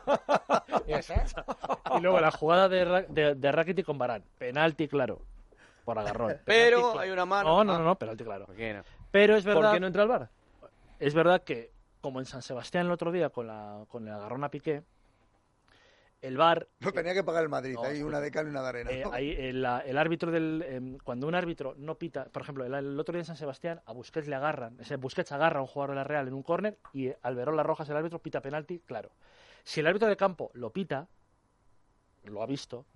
Ya está. Y luego la jugada de, Ra- de, de Rakitic con Varane. Penalti, claro. Por agarrón. Pero Penalti, hay claro. una mano. No, no, Ah. no, no, penalti, claro. ¿Por qué no? Pero es verdad, ¿Por qué no entra al bar? es verdad que, como en San Sebastián el otro día con, la, con el agarrón a Piqué, el V A R... Lo tenía que pagar el Madrid, No, hay escucha. una de cal y una de arena. Eh, ¿no? ahí el, la- el árbitro del em, cuando un árbitro no pita, por ejemplo, el, el otro día en San Sebastián a Busquets le agarran, ese Busquets agarra a un jugador de la Real en un córner y Alberola Rojas, el árbitro, pita penalti, claro. Si el árbitro de campo lo pita, lo ha visto,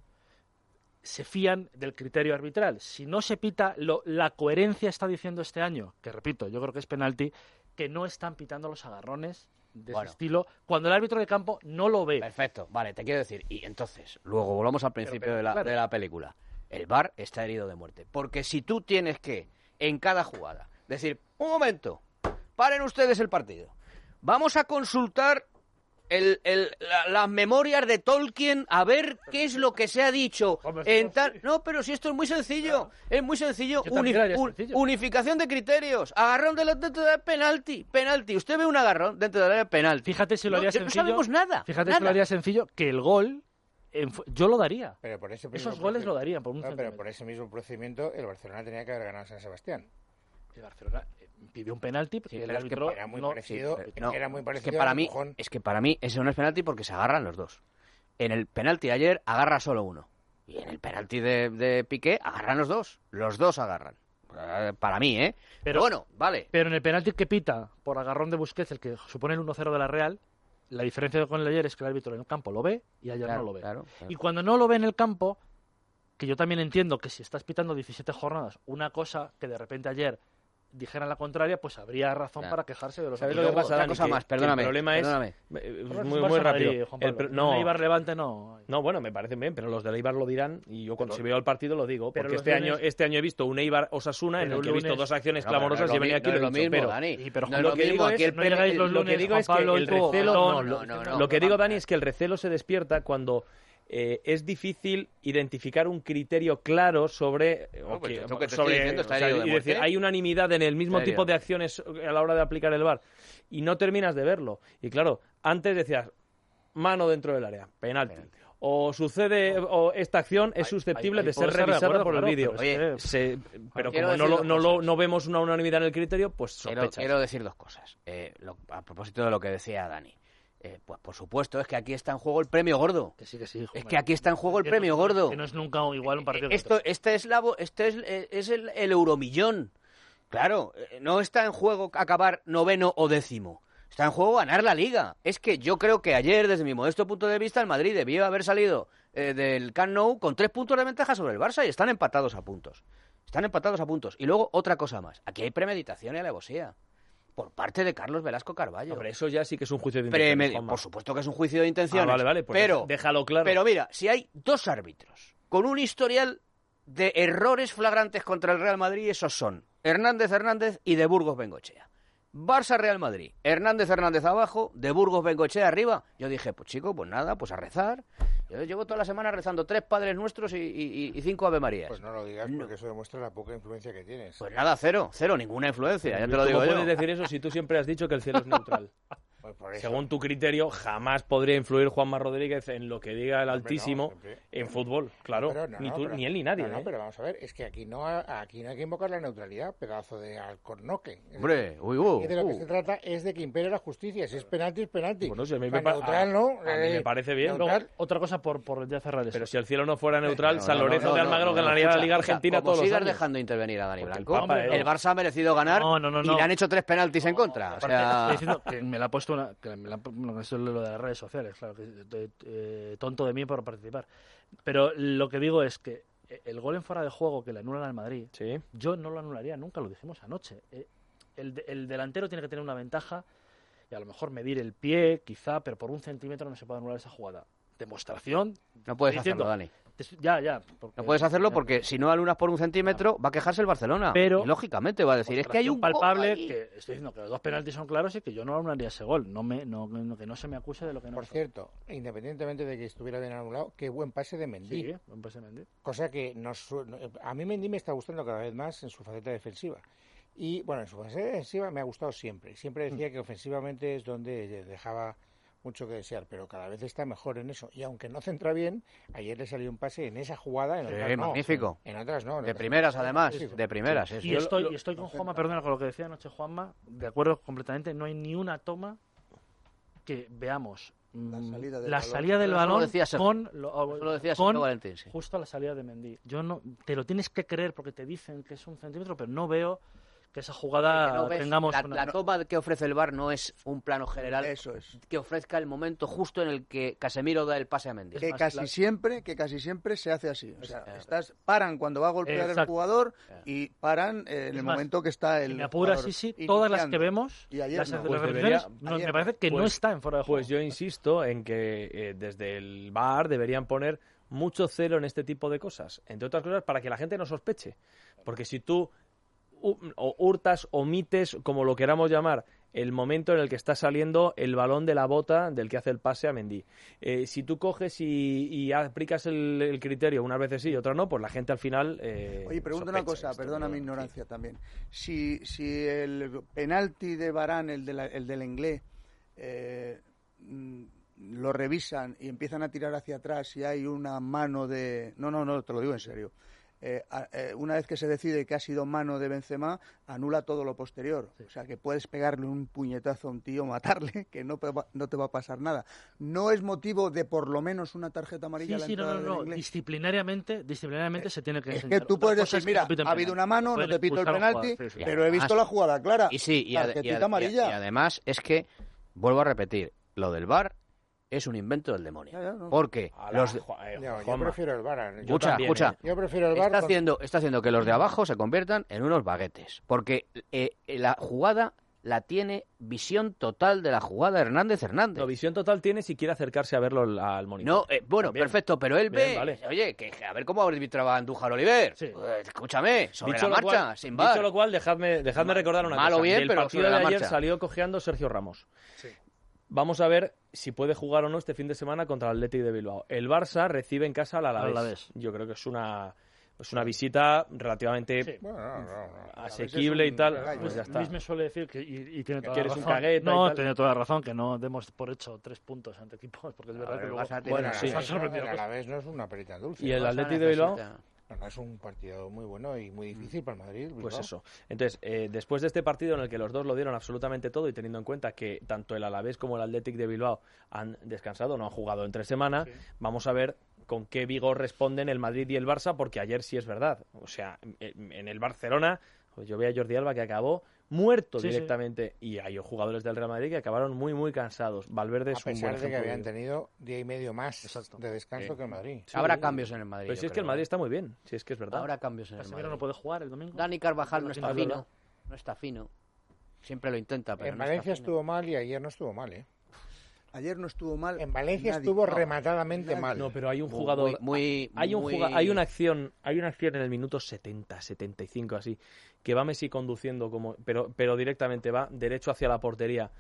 se fían del criterio arbitral. Si no se pita, lo, la coherencia está diciendo este año, que repito, yo creo que es penalti, que no están pitando los agarrones de Bueno. ese estilo cuando el árbitro de campo no lo ve. Perfecto, vale, te quiero decir. Y entonces, luego volvamos al principio pero, de, la, claro. de la película. El V A R está herido de muerte. Porque si tú tienes que, en cada jugada, decir, un momento, paren ustedes el partido. Vamos a consultar el, el, la- las memorias de Tolkien a ver qué es lo que se ha dicho Hombre, en esto tal... sí. No, pero si esto es muy sencillo, es muy sencillo. Yo también Uni- haría un- sencillo. unificación de criterios. Agarrón de la- dentro del penalti, penalti. Usted ve un agarrón dentro del área penalti. Fíjate si lo No, haría yo- no sencillo. sabemos nada. Fíjate nada. si lo haría sencillo que el gol en fu- yo lo daría. Pero por ese mismo Esos goles proced- lo darían por un No, pero centímetro. por ese mismo procedimiento, el Barcelona tenía que haber ganado a San Sebastián. El Barcelona eh, pidió un penalti porque Sí, el pero es que árbitro Era muy no- parecido, Sí, pero no, era muy es parecido que para al mí empujón. es que para mí eso no es penalti porque se agarran los dos. En el penalti ayer agarra solo uno y en el penalti de, de Piqué agarran los dos. Los dos agarran. Eh, Para mí, ¿eh? Pero Pero- bueno, vale. Pero en el penalti que pita por agarrón de Busquets, el que supone el uno cero de la Real, la diferencia con el de ayer es que el árbitro en el campo lo ve y ayer Claro, no lo ve. claro, claro. Y cuando no lo ve en el campo, que yo también entiendo que si estás pitando diecisiete jornadas, una cosa que de repente ayer dijeran la contraria, pues habría razón Claro. para quejarse de los ¿Sabes árbitros. lo que pasa, Otra Dani? cosa Que- más, que perdóname, El problema es perdóname. eh, Pero es muy, Barça muy rápido. Madrid, Juan El Pablo. pr- no, Eibar Levante no. no, bueno, me parecen bien, pero los del Eibar lo dirán y yo cuando si veo el partido lo digo, Pero porque los este lunes- año este año he visto un Eibar Osasuna en Pero el que he visto lunes- dos acciones No, pero clamorosas no es y lo venía mi- aquí no y lo es he lo dicho, mismo, pero Dani. Y pero No es lo lo que mismo, digo aquí es el no P- llegáis los lo que lunes, digo Juan es que Pablo, el y tú, recelo Antón, no, lo, no, no, lo que no, digo, no, Dani, no. es que el recelo se despierta cuando eh, es difícil identificar un criterio claro sobre, No, o pues que- esto que te sobre- estoy diciendo está o sea, herido de y decir, muerte. hay unanimidad en el mismo Serio. tipo de acciones a la hora de aplicar el V A R y no terminas de verlo. Y claro, antes decías mano dentro del área, penalti. Penalti. O sucede, o esta acción es susceptible ahí de ser puedo estar de revisada acuerdo, por el claro, vídeo. pero Oye, es que- Se- pero quiero como no, decir lo- dos no, lo- cosas. no vemos una unanimidad en el criterio, pues Quiero, sospechas. quiero decir dos cosas. Eh, lo- a propósito de lo que decía Dani. Eh, pues por supuesto, es que aquí está en juego el premio gordo. Que sí, que sí. Es que aquí está en juego el Que premio no- gordo. Que no es nunca igual un partido. Eh, que Esto, otro. este es, la, bo- este es, eh, es el, el euromillón. Claro, eh, no está en juego acabar noveno o décimo. Está en juego ganar la Liga. Es que yo creo que ayer, desde mi modesto punto de vista, el Madrid debió haber salido eh, del Camp Nou con tres puntos de ventaja sobre el Barça y están empatados a puntos. Están empatados a puntos. Y luego, otra cosa más. Aquí hay premeditación y alevosía por parte de Carlos Velasco Carballo. Hombre, eso ya sí que es un juicio de Premedi- intenciones, Juanma. por supuesto que es un juicio de intenciones. Ah, vale, vale, pues pero, déjalo claro. Pero mira, si hay dos árbitros con un historial de errores flagrantes contra el Real Madrid, esos son Hernández Hernández y de Burgos Bengochea. Barça-Real Madrid, Hernández Hernández abajo, de Burgos Bengochea arriba. Yo dije, pues chico, pues nada, pues a rezar. Yo llevo toda la semana rezando tres Padres Nuestros y, y- y cinco Ave Marías. Pues no lo digas porque eso demuestra la poca influencia que tienes. Pues nada, cero, cero, ninguna influencia, ya te lo digo ¿Cómo yo. puedes decir eso si tú siempre has dicho que el cielo es neutral? Pues por eso. Según tu criterio, jamás podría influir Juanma Rodríguez en lo que diga el Hombre, Altísimo no, siempre. en fútbol, claro. Pero no, ni no, tú, pero- ni él, ni nadie. No, no, ¿eh? pero vamos a ver, es que aquí no, aquí no hay que invocar la neutralidad, pedazo de alcornoque. Es Hombre, uy, uh, decir, de lo que uh. se trata es de que impere la justicia. Si es penalti, es penalti. Bueno, si a mí O sea, me pa- neutral, a- ¿no? a mí me Eh, parece bien. neutral. Luego, otra cosa por, por ya cerrar eso. Pero si el cielo no fuera neutral, No, San no, no, Lorenzo no, de no, Almagro no, no, ganaría la escucha, Liga escucha, Argentina como todos los sigas años. dejando intervenir a Dani Porque el Blanco, Papa, el, eh, Barça ha merecido ganar No, no, no, y no. le han hecho tres penaltis en contra. O Aparte, sea, estoy diciendo que me la ha puesto una, que me la, bueno, eso es lo de las redes sociales, claro, que eh, eh, tonto de mí por participar. Pero lo que digo es que el gol en fuera de juego que le anulan al Madrid, Sí. yo no lo anularía nunca, lo dijimos anoche. Eh, el, de- el delantero tiene que tener una ventaja y a lo mejor medir el pie, quizá, pero por un centímetro no se puede anular esa jugada. Demostración. no puedes estoy diciendo- hacerlo, Dani. te- Ya, ya. porque- No puedes hacerlo porque si no alunas por un centímetro va a quejarse el Barcelona. Pero- Y lógicamente va a decir, es que hay un gol palpable ahí. que estoy diciendo que los dos penaltis son claros y que yo no anularía ese gol. No me, no, no- que no se me acuse de lo que no Por soy. cierto, independientemente de que estuviera bien anulado, qué buen pase de Mendy. Sí, buen pase de Mendy. Cosa que nos, su- a mí Mendy me está gustando cada vez más en su faceta defensiva. Y bueno, en su faceta defensiva me ha gustado siempre. Siempre decía que ofensivamente es donde dejaba mucho que desear, pero cada vez está mejor en eso. Y aunque no centra bien, ayer le salió un pase en esa jugada, en Sí, otras no. magnífico. En otras no. en De otras primeras, no. además, Sí, de primeras. sí, sí. Y estoy, y estoy con Juanma, perdona, con lo que decía anoche Juanma, de acuerdo completamente, no hay ni una toma que veamos mm, La salida del la balón. salida del Eso lo balón decía Sergio. con, lo- Eso lo decía con Sergio Valentín, sí. justo a la salida de Mendy. Yo no, te lo tienes que creer porque te dicen que es un centímetro, pero no veo que esa jugada Que no ves, tengamos la, una- la toma que ofrece el V A R no es un plano general Eso es. que ofrezca el momento justo en el que Casemiro da el pase a Mendy. Que más, casi la- siempre, que casi siempre se hace así. O sea, Exacto. estás, paran cuando va a golpear el Exacto. jugador y paran eh, en Es el más, momento que está el Si me apuras, jugador sí, sí, todas las que iniciando. vemos, Y ayer las, no. las Pues repeticiones, debería- no, ayer me parece que no Pues- está en fuera de juego. Pues yo insisto en que eh, desde el V A R deberían poner mucho celo en este tipo de cosas. Entre otras cosas, para que la gente no sospeche. Porque si tú hu- o hurtas, omites, como lo queramos llamar, el momento en el que está saliendo el balón de la bota del que hace el pase a Mendy. Eh, si tú coges y, y aplicas el, el criterio unas veces sí y otras no, pues la gente al final eh, Oye, pregunto una sospecha cosa, esto, perdona pero mi bueno, ignorancia también. Si, si el penalti de Varane, el, de la- el del Inglés, eh, mm, lo revisan y empiezan a tirar hacia atrás y hay una mano de... No, no, no, te lo digo en serio. Eh, a- eh, una vez que se decide que ha sido mano de Benzema, anula todo lo posterior. O sea, que puedes pegarle un puñetazo a un tío, matarle, que no, te va- no te va a pasar nada. ¿No es motivo de por lo menos una tarjeta amarilla Sí, a la sí, no, entrada no, del no. Inglés? Disciplinariamente, disciplinariamente se tiene que Es enseñar. que tú Otra puedes cosa decir, es que mira, no piten ha habido penalti. una mano, no Pueden te pito el expulsar al penalti, jugador, sí, sí. pero he visto además- la jugada clara. Y sí, y, ade- y Tarjetita ade- amarilla. y- y además es que, vuelvo a repetir, lo del V A R es un invento del demonio. Ya, ya, no. Porque Ala, los de... Juan- eh, No, yo Juanma. prefiero el V A R. Yo Escucha, también, escucha. ¿eh? Yo prefiero el V A R. Está con- haciendo, está haciendo que los de abajo se conviertan en unos baguetes. Porque eh, la jugada la tiene visión total de la jugada Hernández Hernández. No, visión total tiene si quiere acercarse a verlo al- al monitor. No, eh, bueno, Bien. perfecto, pero él Bien, ve, vale. oye, que, que a ver cómo arbitraba Andújar Oliver. Sí. Eh, escúchame, sobre Dicho la lo marcha, cual, sin bar. dicho lo cual, dejadme, dejadme recordar una Malo cosa. bien, Del pero partido sobre de la ayer marcha. salió cojeando Sergio Ramos. Vamos a ver si puede jugar o no este fin de semana contra el Athletic de Bilbao. El Barça recibe en casa al Alavés. Alavés. Yo creo que es una, es una visita relativamente Sí. Bueno, no, no, no. asequible es un y tal. regaño. Pues ya está. Luis me suele decir, que, y, y tiene toda Que la eres un razón. cagueta y No, tal. tiene toda la razón, que no demos por hecho tres puntos ante equipos, porque es verdad ver, que el luego... Barça tiene Bueno, Bueno, sí. el nos ha sorprendido el cosas. Alavés no es una perita dulce. Y el Barça Athletic de Bilbao, necesita- No, no, es un partido muy bueno y muy difícil para el Madrid. pues Bilbao. eso. Entonces, eh, después de este partido en el que los dos lo dieron absolutamente todo y teniendo en cuenta que tanto el Alavés como el Athletic de Bilbao han descansado, no han jugado entre semana, Sí. vamos a ver con qué vigor responden el Madrid y el Barça, porque ayer sí es verdad. O sea, en en el Barcelona, pues yo veía a Jordi Alba que acabó muerto Sí, sí. directamente y hay jugadores del Real Madrid que acabaron muy, muy cansados. Valverde A es un buen pesar de que ejemplo habían de- tenido día y medio más Exacto. de descanso Sí. que el Madrid. Habrá sí. cambios en el Madrid. Pero si yo es que el creo, Madrid ¿eh? está muy bien, si es que es verdad. Habrá cambios en el Casemiro Madrid. no puede jugar el domingo. Dani Carvajal no No está tiene fino. nada. No está fino. Siempre lo intenta, pero En no Valencia está fino. estuvo mal y ayer no estuvo mal, ¿eh? Ayer no estuvo mal. En Valencia nadie. estuvo No, rematadamente nadie. mal. No, pero hay un Muy- jugador... muy, Hay, un muy- juga- hay una acción hay una acción en el minuto setenta, setenta y cinco así, que va Messi conduciendo, como pero, pero directamente va derecho hacia la portería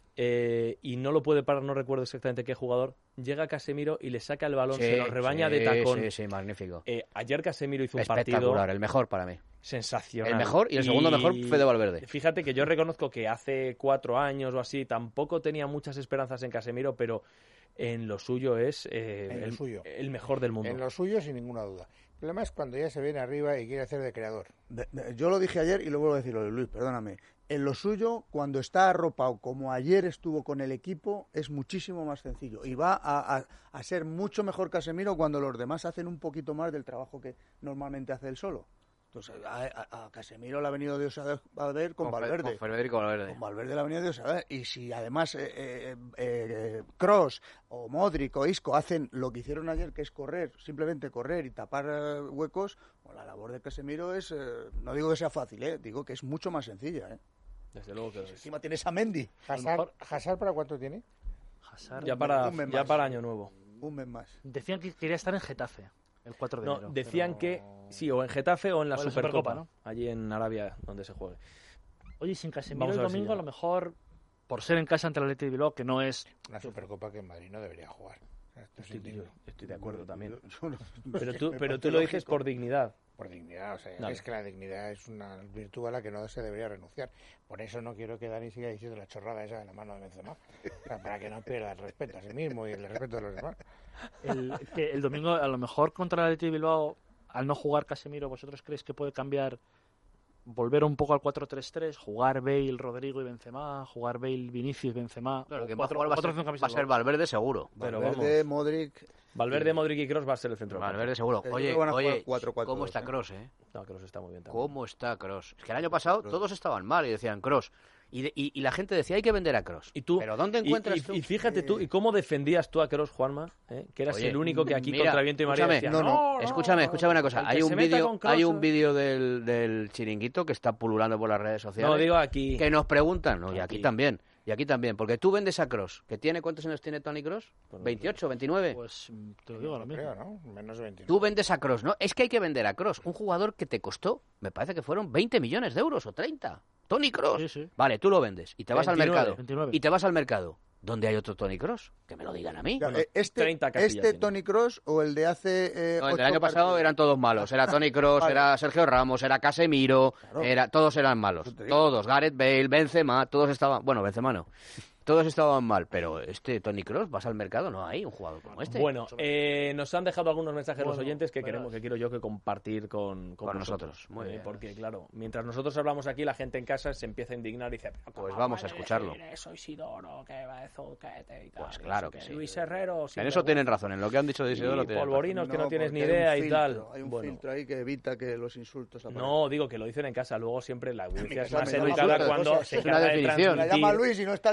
eh, y no lo puede parar, no recuerdo exactamente qué jugador, llega Casemiro y le saca el balón, Sí, se lo rebaña sí, de tacón. Sí, sí, magnífico. Eh, ayer Casemiro hizo un partido Espectacular, el mejor para mí. sensacional. El mejor y el segundo mejor, Fede Valverde. Fíjate que yo reconozco que hace cuatro años o así tampoco tenía muchas esperanzas en Casemiro, pero en lo suyo es eh, En lo el, suyo. el mejor del mundo. En lo suyo, sin ninguna duda. El problema es cuando ya se viene arriba y quiere hacer de creador. De- de- yo lo dije ayer y lo vuelvo a decirlo, Luis, perdóname. En lo suyo, cuando está arropado, como ayer estuvo con el equipo, es muchísimo más sencillo. Y va a, a- a ser mucho mejor Casemiro cuando los demás hacen un poquito más del trabajo que normalmente hace él solo. Entonces, a, a- a Casemiro le ha venido Dios a a ver con, Fe- Valverde. Con Federico Valverde. Con Valverde le ha venido Dios a ver. Y si además eh, eh, eh, Kroos o Modric o Isco hacen lo que hicieron ayer, que es correr, simplemente correr y tapar eh, huecos, pues la labor de Casemiro es, eh, no digo que sea fácil, eh, digo que es mucho más sencilla. Eh. Desde luego que lo es. Encima tienes a Mendy, Hazard, mejor- ¿Hazard para cuánto tiene? Hazard. Ya para, un mes ya más. para año nuevo. un mes más. Decían que quería estar en Getafe el cuatro de No, enero. decían pero- que sí, o en Getafe o en la O en la Supercopa, Supercopa, ¿no? allí en Arabia, donde se juegue. Oye, sin Casemiro Vamos a el ver si domingo, a llega. lo mejor, por ser en casa ante el Athletic de Bilbao, que no es... Una Supercopa que en Madrid no debería jugar. O sea, esto es Estoy, indigno. estoy de acuerdo también. Yo- yo no- Pero tú, me pero parece tú lo dices lógico. por dignidad. Por dignidad, o sea, Vale. es que la dignidad es una virtud a la que no se debería renunciar. Por eso no quiero que Dani siga diciendo la chorrada esa de la mano de Benzema. O sea, para que no pierda el respeto a sí mismo y el respeto de los demás. El, que el domingo, a lo mejor contra el Athletic de Bilbao, al no jugar Casemiro, ¿vosotros creéis que puede cambiar, volver un poco al cuatro tres tres, jugar Bale, Rodrigo y Benzema, jugar Bale, Vinicius, Benzema? Claro, o que va a cuatro- jugar va a cuatro ser, centrocampistas va a ser luego? Valverde seguro. Pero Valverde, vamos. Modric. Valverde, Modric y Kroos va a ser el centro. del campo. Valverde seguro. Yo creo Oye, que van a jugar oye, cuatro cuatro ¿cómo dos, está ¿eh? Kroos, eh? No, Kroos está muy bien también. ¿Cómo está Kroos? Es que el año pasado Kroos. todos estaban mal y decían Kroos. Y, de- y, y la gente decía, hay que vender a Kroos. ¿Y tú? ¿Pero dónde Y- encuentras y, tú? y fíjate tú, ¿y cómo defendías tú a Kroos, Juanma? ¿Eh? Que eras Oye, el único que aquí mira, contra viento y marea escúchame, decía, no, no, Escúchame, escúchame una cosa. el que Hay se un meta vídeo, con Kroos, hay eh. un vídeo del, del chiringuito que está pululando por las redes sociales. No, digo aquí. Que nos preguntan, no, y aquí Aquí. también, y aquí también, porque tú vendes a Kroos, que tiene, ¿cuántos años tiene Toni Kroos? Pues no ¿veintiocho, veintinueve? Pues mm, te lo digo ahora No mismo. creo, ¿no? Menos de veintinueve. Tú vendes a Kroos, ¿no? Es que hay que vender a Kroos, un jugador que te costó, me parece que fueron veinte millones de euros o treinta. Toni Kroos. Sí, sí. Vale, tú lo vendes y te vas al veintinueve, mercado. veintinueve. Y te vas al mercado. ¿Dónde hay otro Toni Kroos? Que me lo digan a mí. Claro, Bueno, eh, este treinta casillas este tiene. Toni Kroos o el de hace eh, No, el del ocho año pasado partidos. eran todos malos. Era Toni Kroos, Vale. era Sergio Ramos, era Casemiro, Claro. era, todos eran malos. Eso te digo. Todos, Gareth Bale, Benzema, todos estaban... Bueno, Benzema no. Todos estaban mal, pero este Toni Kroos, vas al mercado, no hay un jugador como este. Bueno, eh, nos han dejado algunos mensajes los Bueno, oyentes que verás. queremos, que quiero yo que compartir con, con Con vosotros. nosotros. Muy Eh, bien. Porque, claro, mientras nosotros hablamos aquí, la gente en casa se empieza a indignar y dice, "Pero ¿cómo Pues vamos a puede escucharlo". decir eso Isidoro, que va de Zuquete y tal, Pues y claro no sé que qué. sí. Luis Herrero, En sin eso tienen vergüenza. razón, en lo que han dicho de Isidoro Y tienen razón. polvorinos que no tienes ni porque hay un idea y filtro, tal. Hay un Bueno. filtro ahí que evita que los insultos aparezcan. No, digo que lo dicen en casa, luego siempre la audiencia es casa más me llama educada otras cuando cosas. se Es una encarga de definición. Me transmitir. llama Luis y no está en casa.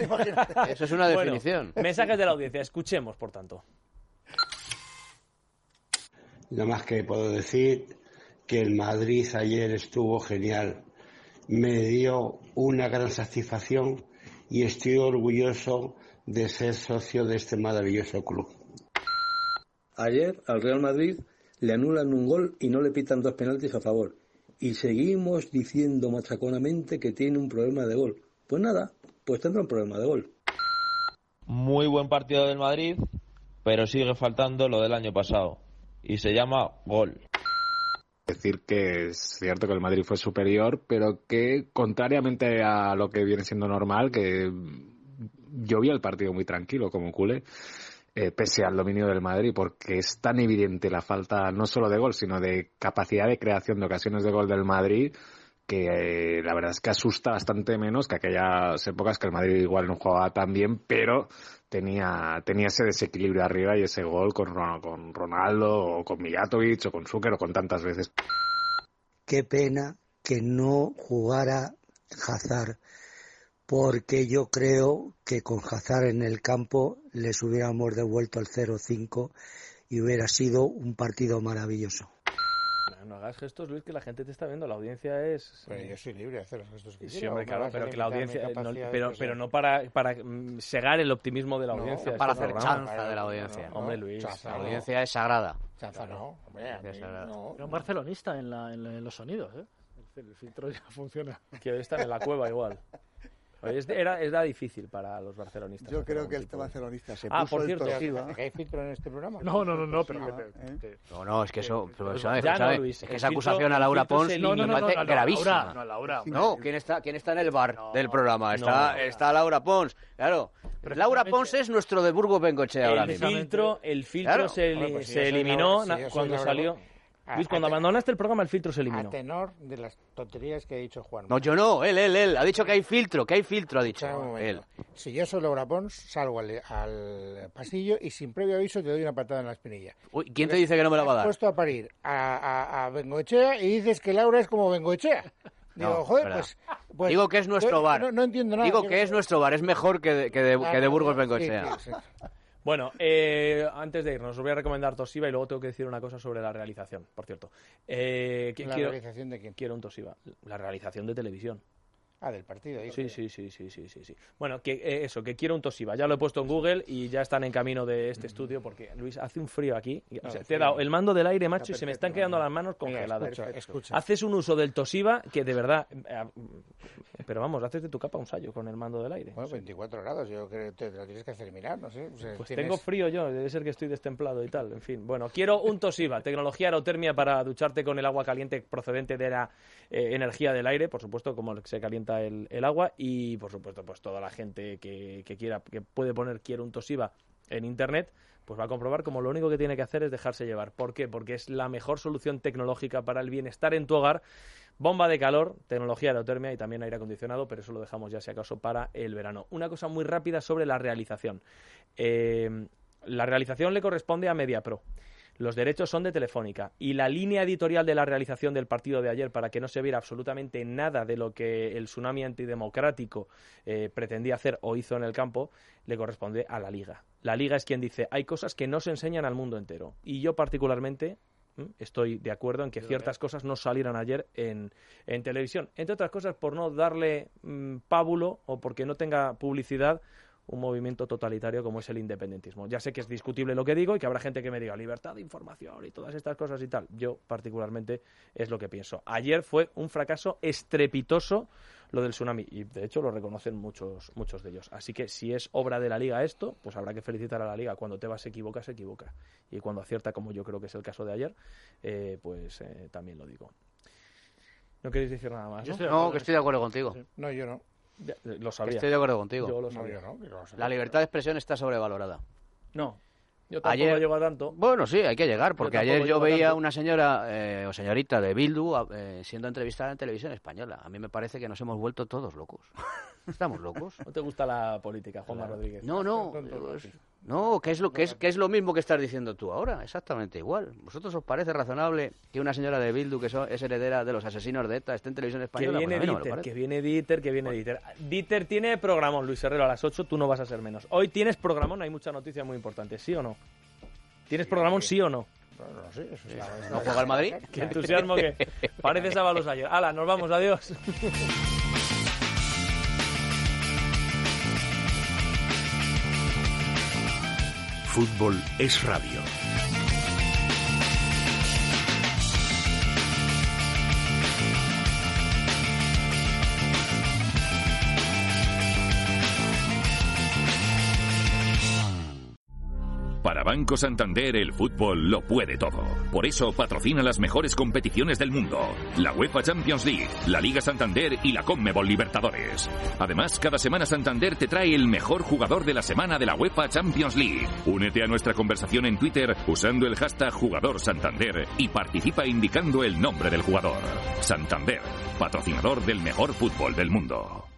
imagínate. Eso es una definición. Bueno, mensajes de la audiencia. Escuchemos, por tanto. Nada más que puedo decir que el Madrid ayer estuvo genial. Me dio una gran satisfacción y estoy orgulloso de ser socio de este maravilloso club. Ayer al Real Madrid le anulan un gol y no le pitan dos penaltis a favor. Y seguimos diciendo machaconamente que tiene un problema de gol. Pues nada, pues tendrá un problema de gol. Muy buen partido del Madrid, pero sigue faltando lo del año pasado. Y se llama gol. Decir que es cierto que el Madrid fue superior, pero que contrariamente a lo que viene siendo normal, que yo vi el partido muy tranquilo como culé, eh, pese al dominio del Madrid, porque es tan evidente la falta no solo de gol, sino de capacidad de creación de ocasiones de gol del Madrid, que eh, la verdad es que asusta bastante menos que aquellas épocas que el Madrid igual no jugaba tan bien, pero tenía tenía ese desequilibrio arriba y ese gol con, con Ronaldo o con Mijatovic o con Šuker o con tantas veces. Qué pena que no jugara Hazard, porque yo creo que con Hazard en el campo les hubiéramos devuelto el cero cinco y hubiera sido un partido maravilloso. No hagas gestos, Luis, que la gente te está viendo. La audiencia es... Pero yo soy libre de hacer los gestos que sí, quiero. hombre, claro, pero que la audiencia... No, pero, de pero no para, para mm, cegar el optimismo de la audiencia. No, para este hacer programa. chanza de la audiencia. No, hombre, Luis. Chaza, la audiencia no. Es sagrada. Chaza no. Hombre, a mí no. Era un barcelonista en, la, en, la, en los sonidos, ¿eh? El, el filtro ya funciona. Que hoy están en la cueva igual. Es, era, era difícil para los barcelonistas. Yo creo que el barcelonista se ah, puso por cierto, el Toshiba. ¿Que hay filtro en este programa? No, no, no, no, pero... ¿eh? No, no, es que eso... Pero, ¿sabes? Ya ¿sabes? no, Luis, es que el esa filtro, acusación a Laura Pons no, no, no, me parece no, no, gravísima. Laura, no, Laura. No, ¿quién está, quién está en el bar no, del programa? Está, no, está Laura Pons, claro. Laura Pons es nuestro de Burgos Bengoechea ahora mismo. El filtro, el filtro Claro. se, Bueno, pues si se yo soy eliminó Laura- si yo soy cuando Laura salió... Pons- Luis, a- cuando a- abandonaste el programa, el filtro se eliminó. A tenor de las tonterías que ha dicho Juan. No, yo no, él, él, él. Ha dicho que hay filtro, que hay filtro, ha dicho. Escucha un Él. momento. Si yo soy Laura Pons, salgo al, al pasillo y sin previo aviso te doy una patada en la espinilla. Uy, ¿quién te dice que no me la va a Has dar? puesto a parir a, a, a Bengoechea y dices que Laura es como Bengoechea. Digo, No, joder, verdad. pues, pues... Digo que es nuestro no, bar. No, no entiendo nada. Digo Yo- que es nuestro bar, es mejor que de, que de, que de Burgos Bengoechea. Sí, sí, sí. Bueno, eh, antes de irnos, os voy a recomendar Toshiba y luego tengo que decir una cosa sobre la realización, por cierto. Eh, que ¿La quiero, realización de quién? Quiero un Toshiba. La realización de televisión. Ah, del partido. Ahí, Sí, sí, sí, sí, sí, sí, sí. Bueno, que eh, eso, que quiero un Toshiba. Ya lo he puesto en Google y ya están en camino de este estudio porque, Luis, hace un frío aquí. O No, sea, de te he frío. dado el mando del aire, macho, Está y se me perfecto, están quedando no, no. las manos Mira, congeladas. escucha, escucha. Haces un uso del Toshiba que de verdad... eh, pero vamos, haces de tu capa un sallo con el mando del aire. Bueno, veinticuatro grados, yo creo que te lo tienes que hacer mirar, no sé. O sea, Pues tienes- tengo frío yo, debe ser que estoy destemplado y tal. En fin, bueno, quiero un Toshiba, tecnología aerotermia para ducharte con el agua caliente procedente de la eh, energía del aire, por supuesto, como se calienta el, el agua, y por supuesto, pues toda la gente que, que quiera, que puede poner quiero un Toshiba en internet, pues va a comprobar como lo único que tiene que hacer es dejarse llevar. ¿Por qué? Porque es la mejor solución tecnológica para el bienestar en tu hogar. Bomba de calor, tecnología aerotermia y también aire acondicionado, pero eso lo dejamos ya si acaso para el verano. Una cosa muy rápida sobre la realización. Eh, la realización le corresponde a MediaPro. Los derechos son de Telefónica y la línea editorial de la realización del partido de ayer, para que no se viera absolutamente nada de lo que el tsunami antidemocrático eh, pretendía hacer o hizo en el campo, le corresponde a la Liga. La Liga es quien dice, hay cosas que no se enseñan al mundo entero. Y yo particularmente ¿m? estoy de acuerdo en que ciertas cosas no salieran ayer en, en televisión. Entre otras cosas por no darle mmm, pábulo o porque no tenga publicidad un movimiento totalitario como es el independentismo. Ya sé que es discutible lo que digo y que habrá gente que me diga libertad de información y todas estas cosas y tal. Yo, particularmente, es lo que pienso. Ayer fue un fracaso estrepitoso lo del tsunami y, de hecho, lo reconocen muchos muchos de ellos. Así que, si es obra de la Liga esto, pues habrá que felicitar a la Liga. Cuando Tebas se equivoca, se equivoca. Y cuando acierta, como yo creo que es el caso de ayer, eh, pues eh, también lo digo. ¿No queréis decir nada más? ¿no? No, que estoy de acuerdo contigo. No, yo no. Ya, lo sabía. Estoy de acuerdo contigo. Yo lo No, sabía. yo no. yo no sé. La libertad de expresión está sobrevalorada. No, yo tampoco Ayer- llego a tanto. Bueno, sí, hay que llegar, porque Yo tampoco ayer yo llego veía tanto. una señora eh, o señorita de Bildu eh, siendo entrevistada en televisión española. A mí me parece que nos hemos vuelto todos locos. ¿Estamos locos? ¿No te gusta la política, Juanma Rodríguez? No, no. Tonto, es- No, que es lo que es que es lo mismo que estás diciendo tú ahora, exactamente igual. ¿Vosotros os parece razonable que una señora de Bildu, que so, es heredera de los asesinos de ETA, esté en televisión española? Que viene Pues Dieter, no que viene Dieter, que viene Dieter. Dieter tiene programón, Luis Herrero, a las ocho, tú no vas a ser menos. Hoy tienes programón, hay mucha noticia muy importante, ¿sí o no? ¿Tienes programón, sí o no? No, no sé, eso está, ¿No juega el Madrid? Qué entusiasmo que parece Sábalos ayer. Hala, nos vamos, adiós. Fútbol es radio. Para Banco Santander el fútbol lo puede todo. Por eso patrocina las mejores competiciones del mundo. La UEFA Champions League, la Liga Santander y la Conmebol Libertadores. Además, cada semana Santander te trae el mejor jugador de la semana de la UEFA Champions League. Únete a nuestra conversación en Twitter usando el hashtag Jugador Santander y participa indicando el nombre del jugador. Santander, patrocinador del mejor fútbol del mundo.